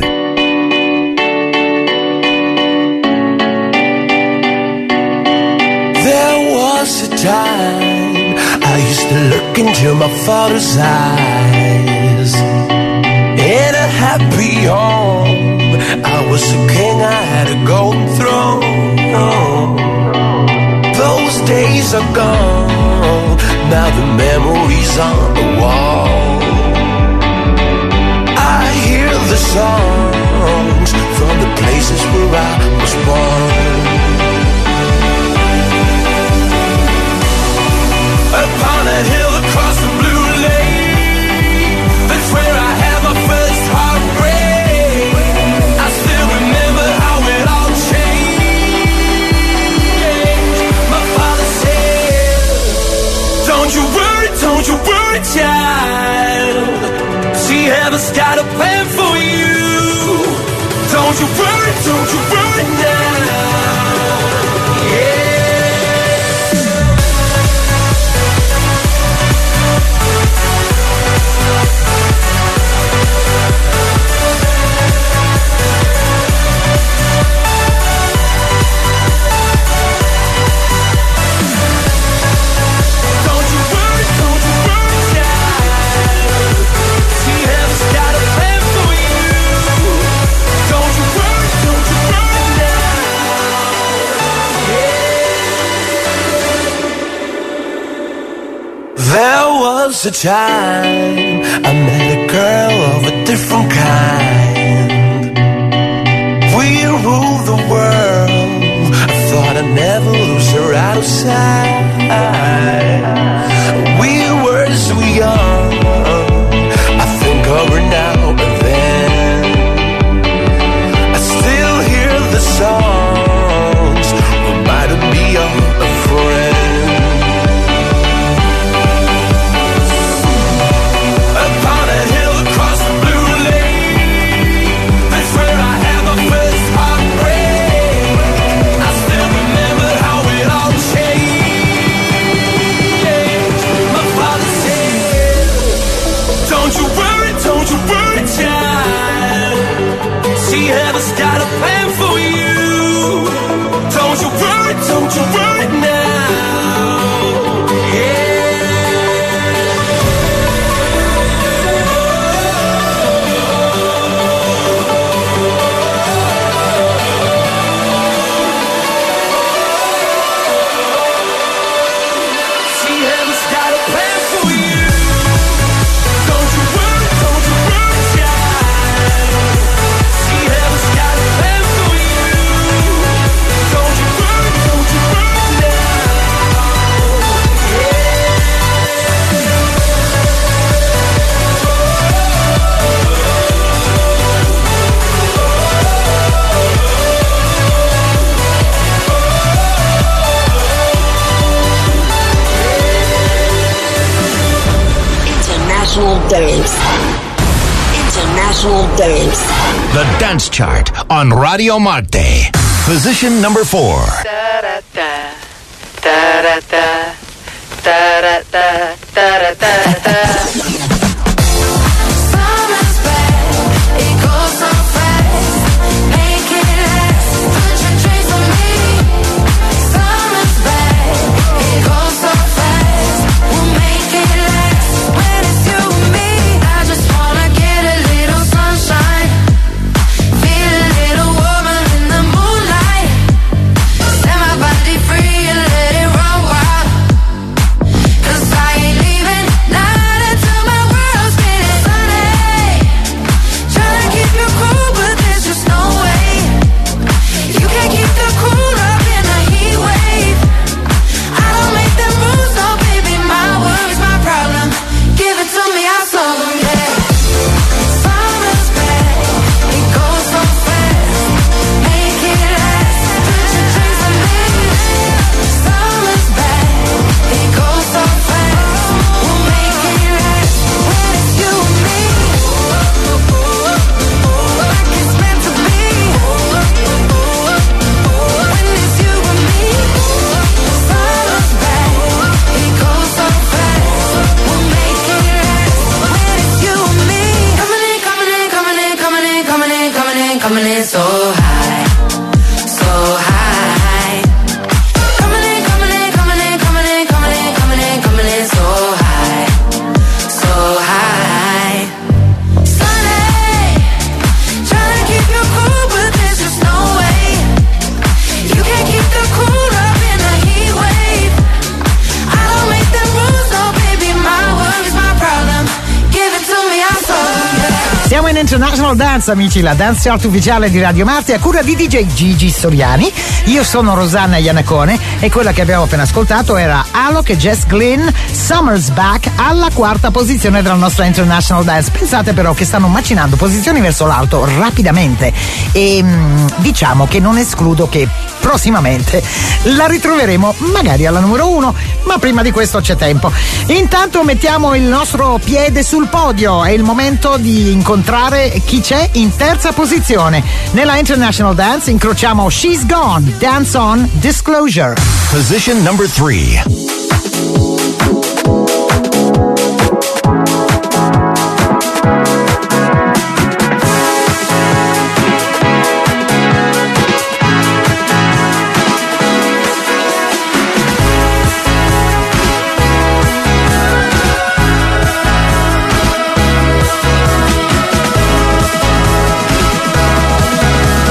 There was a time I used to look into my father's eyes. In a happy home, I was a king, I had a golden throne. Those days are gone, now the memories on the wall. I hear the songs from the places where I was born. Upon a hill across the blue lake, that's where I had my first heartbreak. I still remember how it all changed. My father said, don't you worry, don't you worry, child. See, heaven's got a plan for you. Don't you worry, don't you worry now. was a time I met a girl of a different kind. We ruled the world. I thought I'd never lose her out of sight. We were so young. I think of her now and then. I still hear the songs. Remind me of a friend. Upon a hill across the blue lake, that's where I had my first heartbreak. I still remember how it all changed. My father said, don't you worry, don't you worry, child. She has got a plan for you. Don't you worry, don't you worry now. Yeah. She has got a plan for you. Don't you worry, don't you worry, child. She has got a plan for you. Don't you worry, don't you worry now. International Dance. International Dance. The Dance Chart on Radio Marte. Position number four. Summer's back, it goes so fast. Make it last, put your trace on me. Summer's back, it goes so fast. We'll make it last when it's you and me. I just wanna get a little sunshine, feel a little warmer in the moonlight. Set my body free and let it run wild. 'Cause I ain't leaving, not until my world's getting sunny. Tryna keep you cool, but there's just no way. You can't keep the cool up in a heat wave. I don't make them rules, no baby, my worries, my problem. Give it to me, I'll solve them, yeah. Summer's back, it goes so fast. Make it last, put your trace on me. Summer's back, it goes so fast. We'll make it last when it's you and me. Like it's meant to be. When it's you and me. Summer's back, it goes so fast. We'll make it last when it's you and me. Coming in, coming in, coming in, coming in, coming in, coming in, coming in so high, so high. Coming in, coming in, coming in, coming in, coming in, coming in, coming in so high, so high. Sunny, trying to keep you cool, but there's just no way. You can't keep the cool up in a heat wave. I don't make them rules, no baby, my worries, my problem. Give it to me, I'll solve them, yeah. Siamo in International Dance, amici, la dance chart ufficiale di Radio Marte a cura di D J Gigi Soriani. Io sono Rosanna Iannacone e quella che abbiamo appena ascoltato era Alok e Jess Glynn, Summer's Back, alla quarta posizione della nostra International Dance. Pensate però che stanno macinando posizioni verso l'alto rapidamente e mh, diciamo che non escludo che prossimamente la ritroveremo magari alla numero uno, ma prima di questo c'è tempo. Intanto mettiamo il nostro piede sul podio, è il momento di incontrare chi c'è in terza posizione. Nella International Dance incrociamo She's Gone, Dance On, Disclosure. Position number three.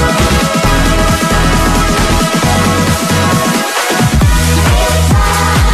It's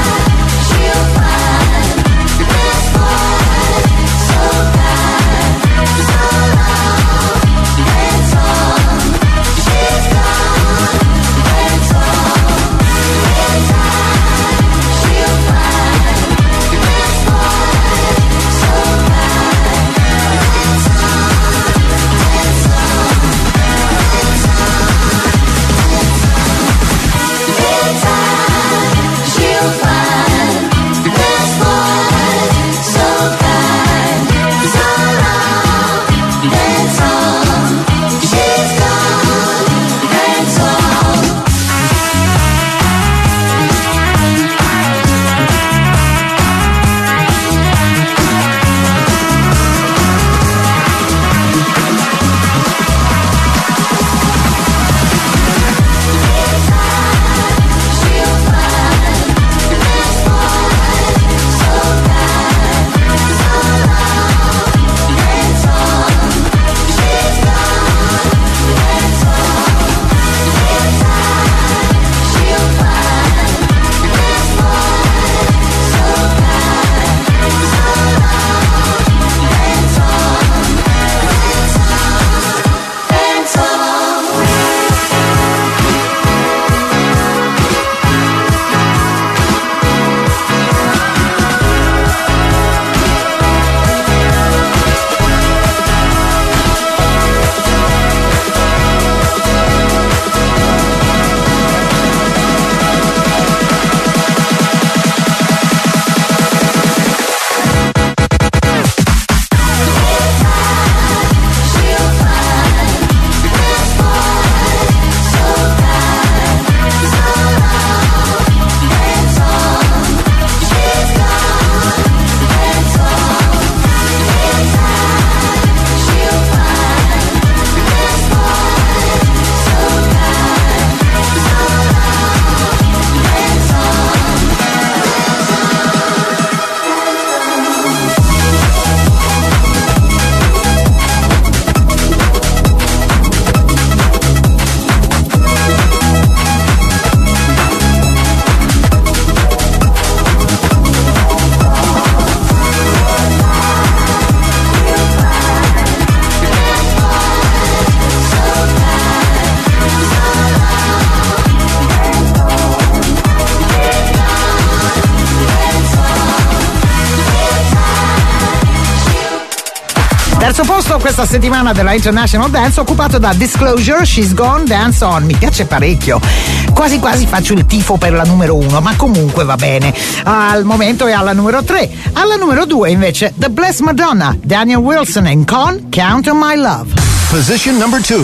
Terzo posto questa settimana della International Dance, occupato da Disclosure, She's Gone, Dance On. Mi piace parecchio, quasi quasi faccio il tifo per la numero uno, ma comunque va bene. Al momento è alla numero tre. Alla numero due invece The Blessed Madonna, Daniel Wilson and Con, Count on My Love. Position number two.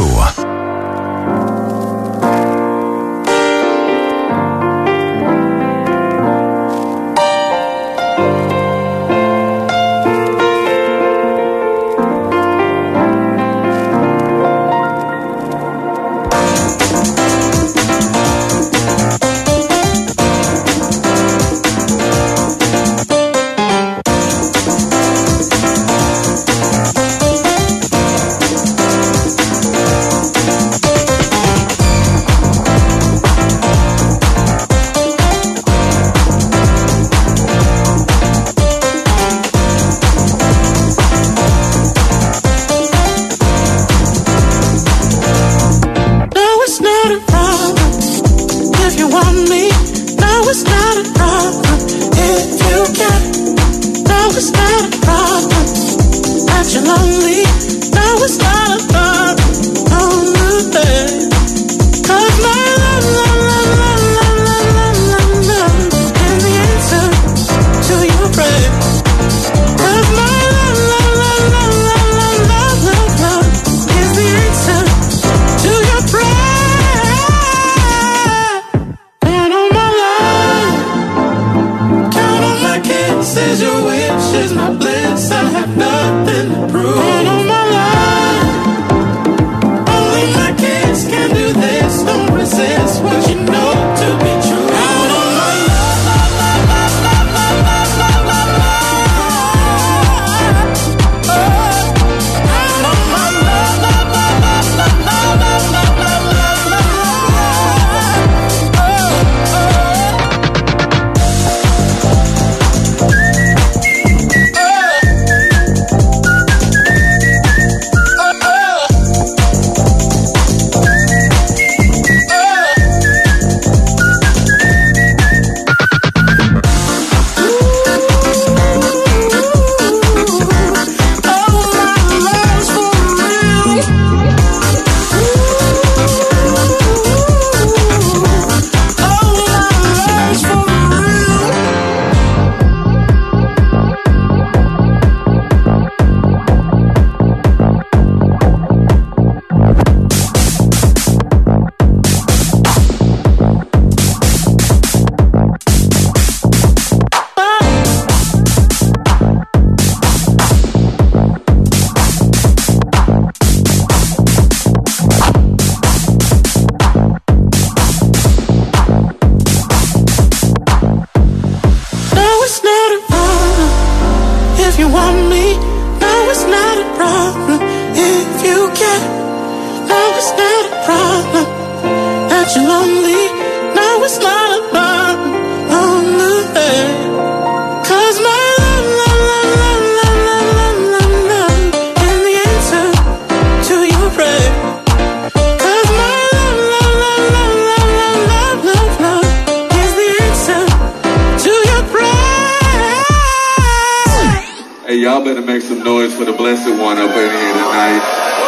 Y'all better make some noise for the blessed one up in here tonight.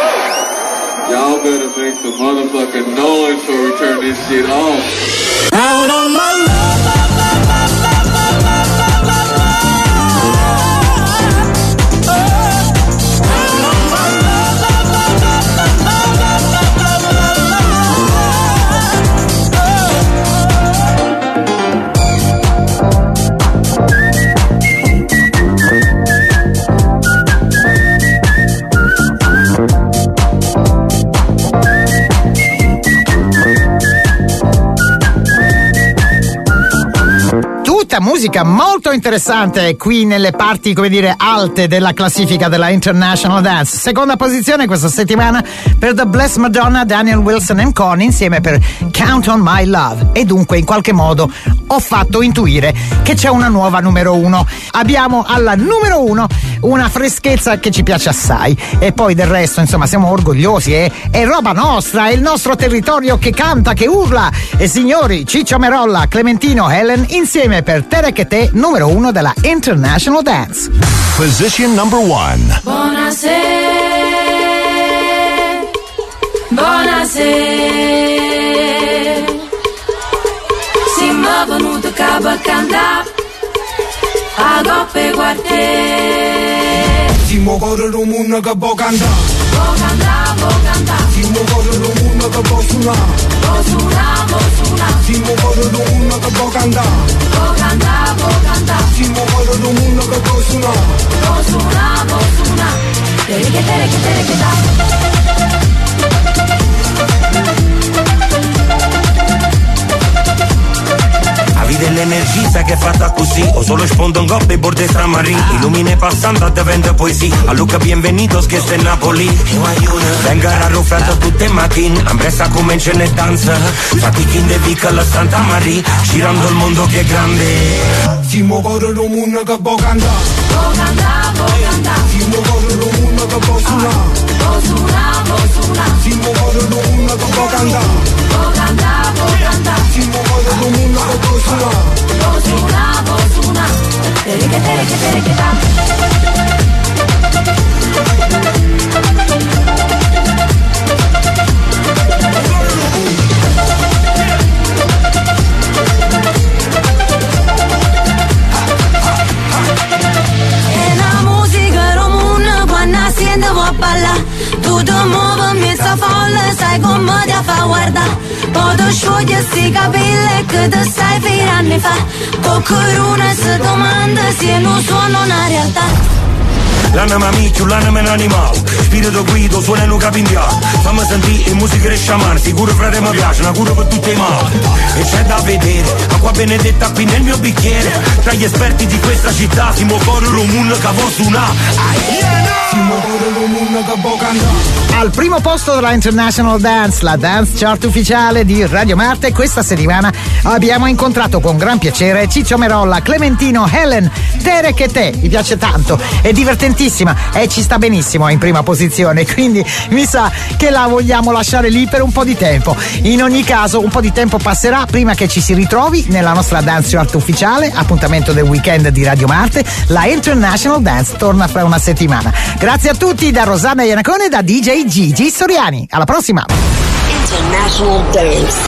Y'all better make some motherfucking noise before we turn this shit off. Out on my love. Musica molto interessante qui nelle parti, come dire, alte della classifica della International Dance. Seconda posizione questa settimana per The Blessed Madonna, Daniel Wilson and Con insieme per Count on My Love. E dunque in qualche modo ho fatto intuire che c'è una nuova numero uno. Abbiamo alla numero uno una freschezza che ci piace assai e poi del resto insomma siamo orgogliosi, eh? È roba nostra, è il nostro territorio che canta, che urla. E signori, Ciccio Merolla, Clementino, Helen insieme per per Terek e Te, numero uno della International Dance. Position number one. Buonasera, buonasera. Siamo venuti qua per cantare a coppe quartiere. Siamo corre lo mondo che può cantare. Può cantare, può cantare. Siamo corre lo mondo che può suonare. Può suonare, può suonare. Siamo corre lo mondo che può cantare. Può cantare, può cantare. Siamo corre lo mondo che può suonare. Può suonare, può suonare. Terek, terek, terek, Avete l'energia che è fatta così, o solo sfondo un gobbe e borde stramarini. Illumine passando a diventa poesia. A Luca bienvenidos che sta in Napoli. Venga a ruffiato tutte le mattine, Ambressa comincia e danza. Fatichi in de vica alla Santa Maria, girando il mondo che è grande. Siamo corre lo mondo che può cantare. può cantare, può cantare. Siamo corre lo mondo che può suonare. Può suonare, può suonare. Siamo corre lo mondo che può cantare. Può cantare, può cantare. Siamo corre lo mondo che può suonare. Può suonare, può suonare. Terek, terek, terek, E la musica romana quando sento può ballare. Tu ti muovi in mezzo a folle, sai come ti fa guardare. Poi ti sciogli sti capelli che ti stai fino anni fa. Qualcuno si domanda se non suona una realtà. L'anima micchio, l'anima è un animale. Spirito guido, suona in un capindiano. Fammi sentire musica e sciamano. Sicuro frate mi piace, una cura per tutti i mali. E c'è da vedere, acqua benedetta qui nel mio bicchiere. Tra gli esperti di questa città, Simo Corre un mondo che può suonare. Simo Corre lo mondo che può cantare. Al primo posto della International Dance, la dance chart ufficiale di Radio Marte, questa settimana abbiamo incontrato con gran piacere Ciccio Merolla, Clementino, Helen, Terek e Te. Mi piace tanto, è divertentissima e ci sta benissimo in prima posizione, quindi mi sa che la vogliamo lasciare lì per un po' di tempo. In ogni caso un po' di tempo passerà prima che ci si ritrovi nella nostra dance chart ufficiale, appuntamento del weekend di Radio Marte. La International Dance torna fra una settimana. Grazie a tutti da Rosanna Iannacone e da D J Gigi Soriani. Alla prossima. International Dance.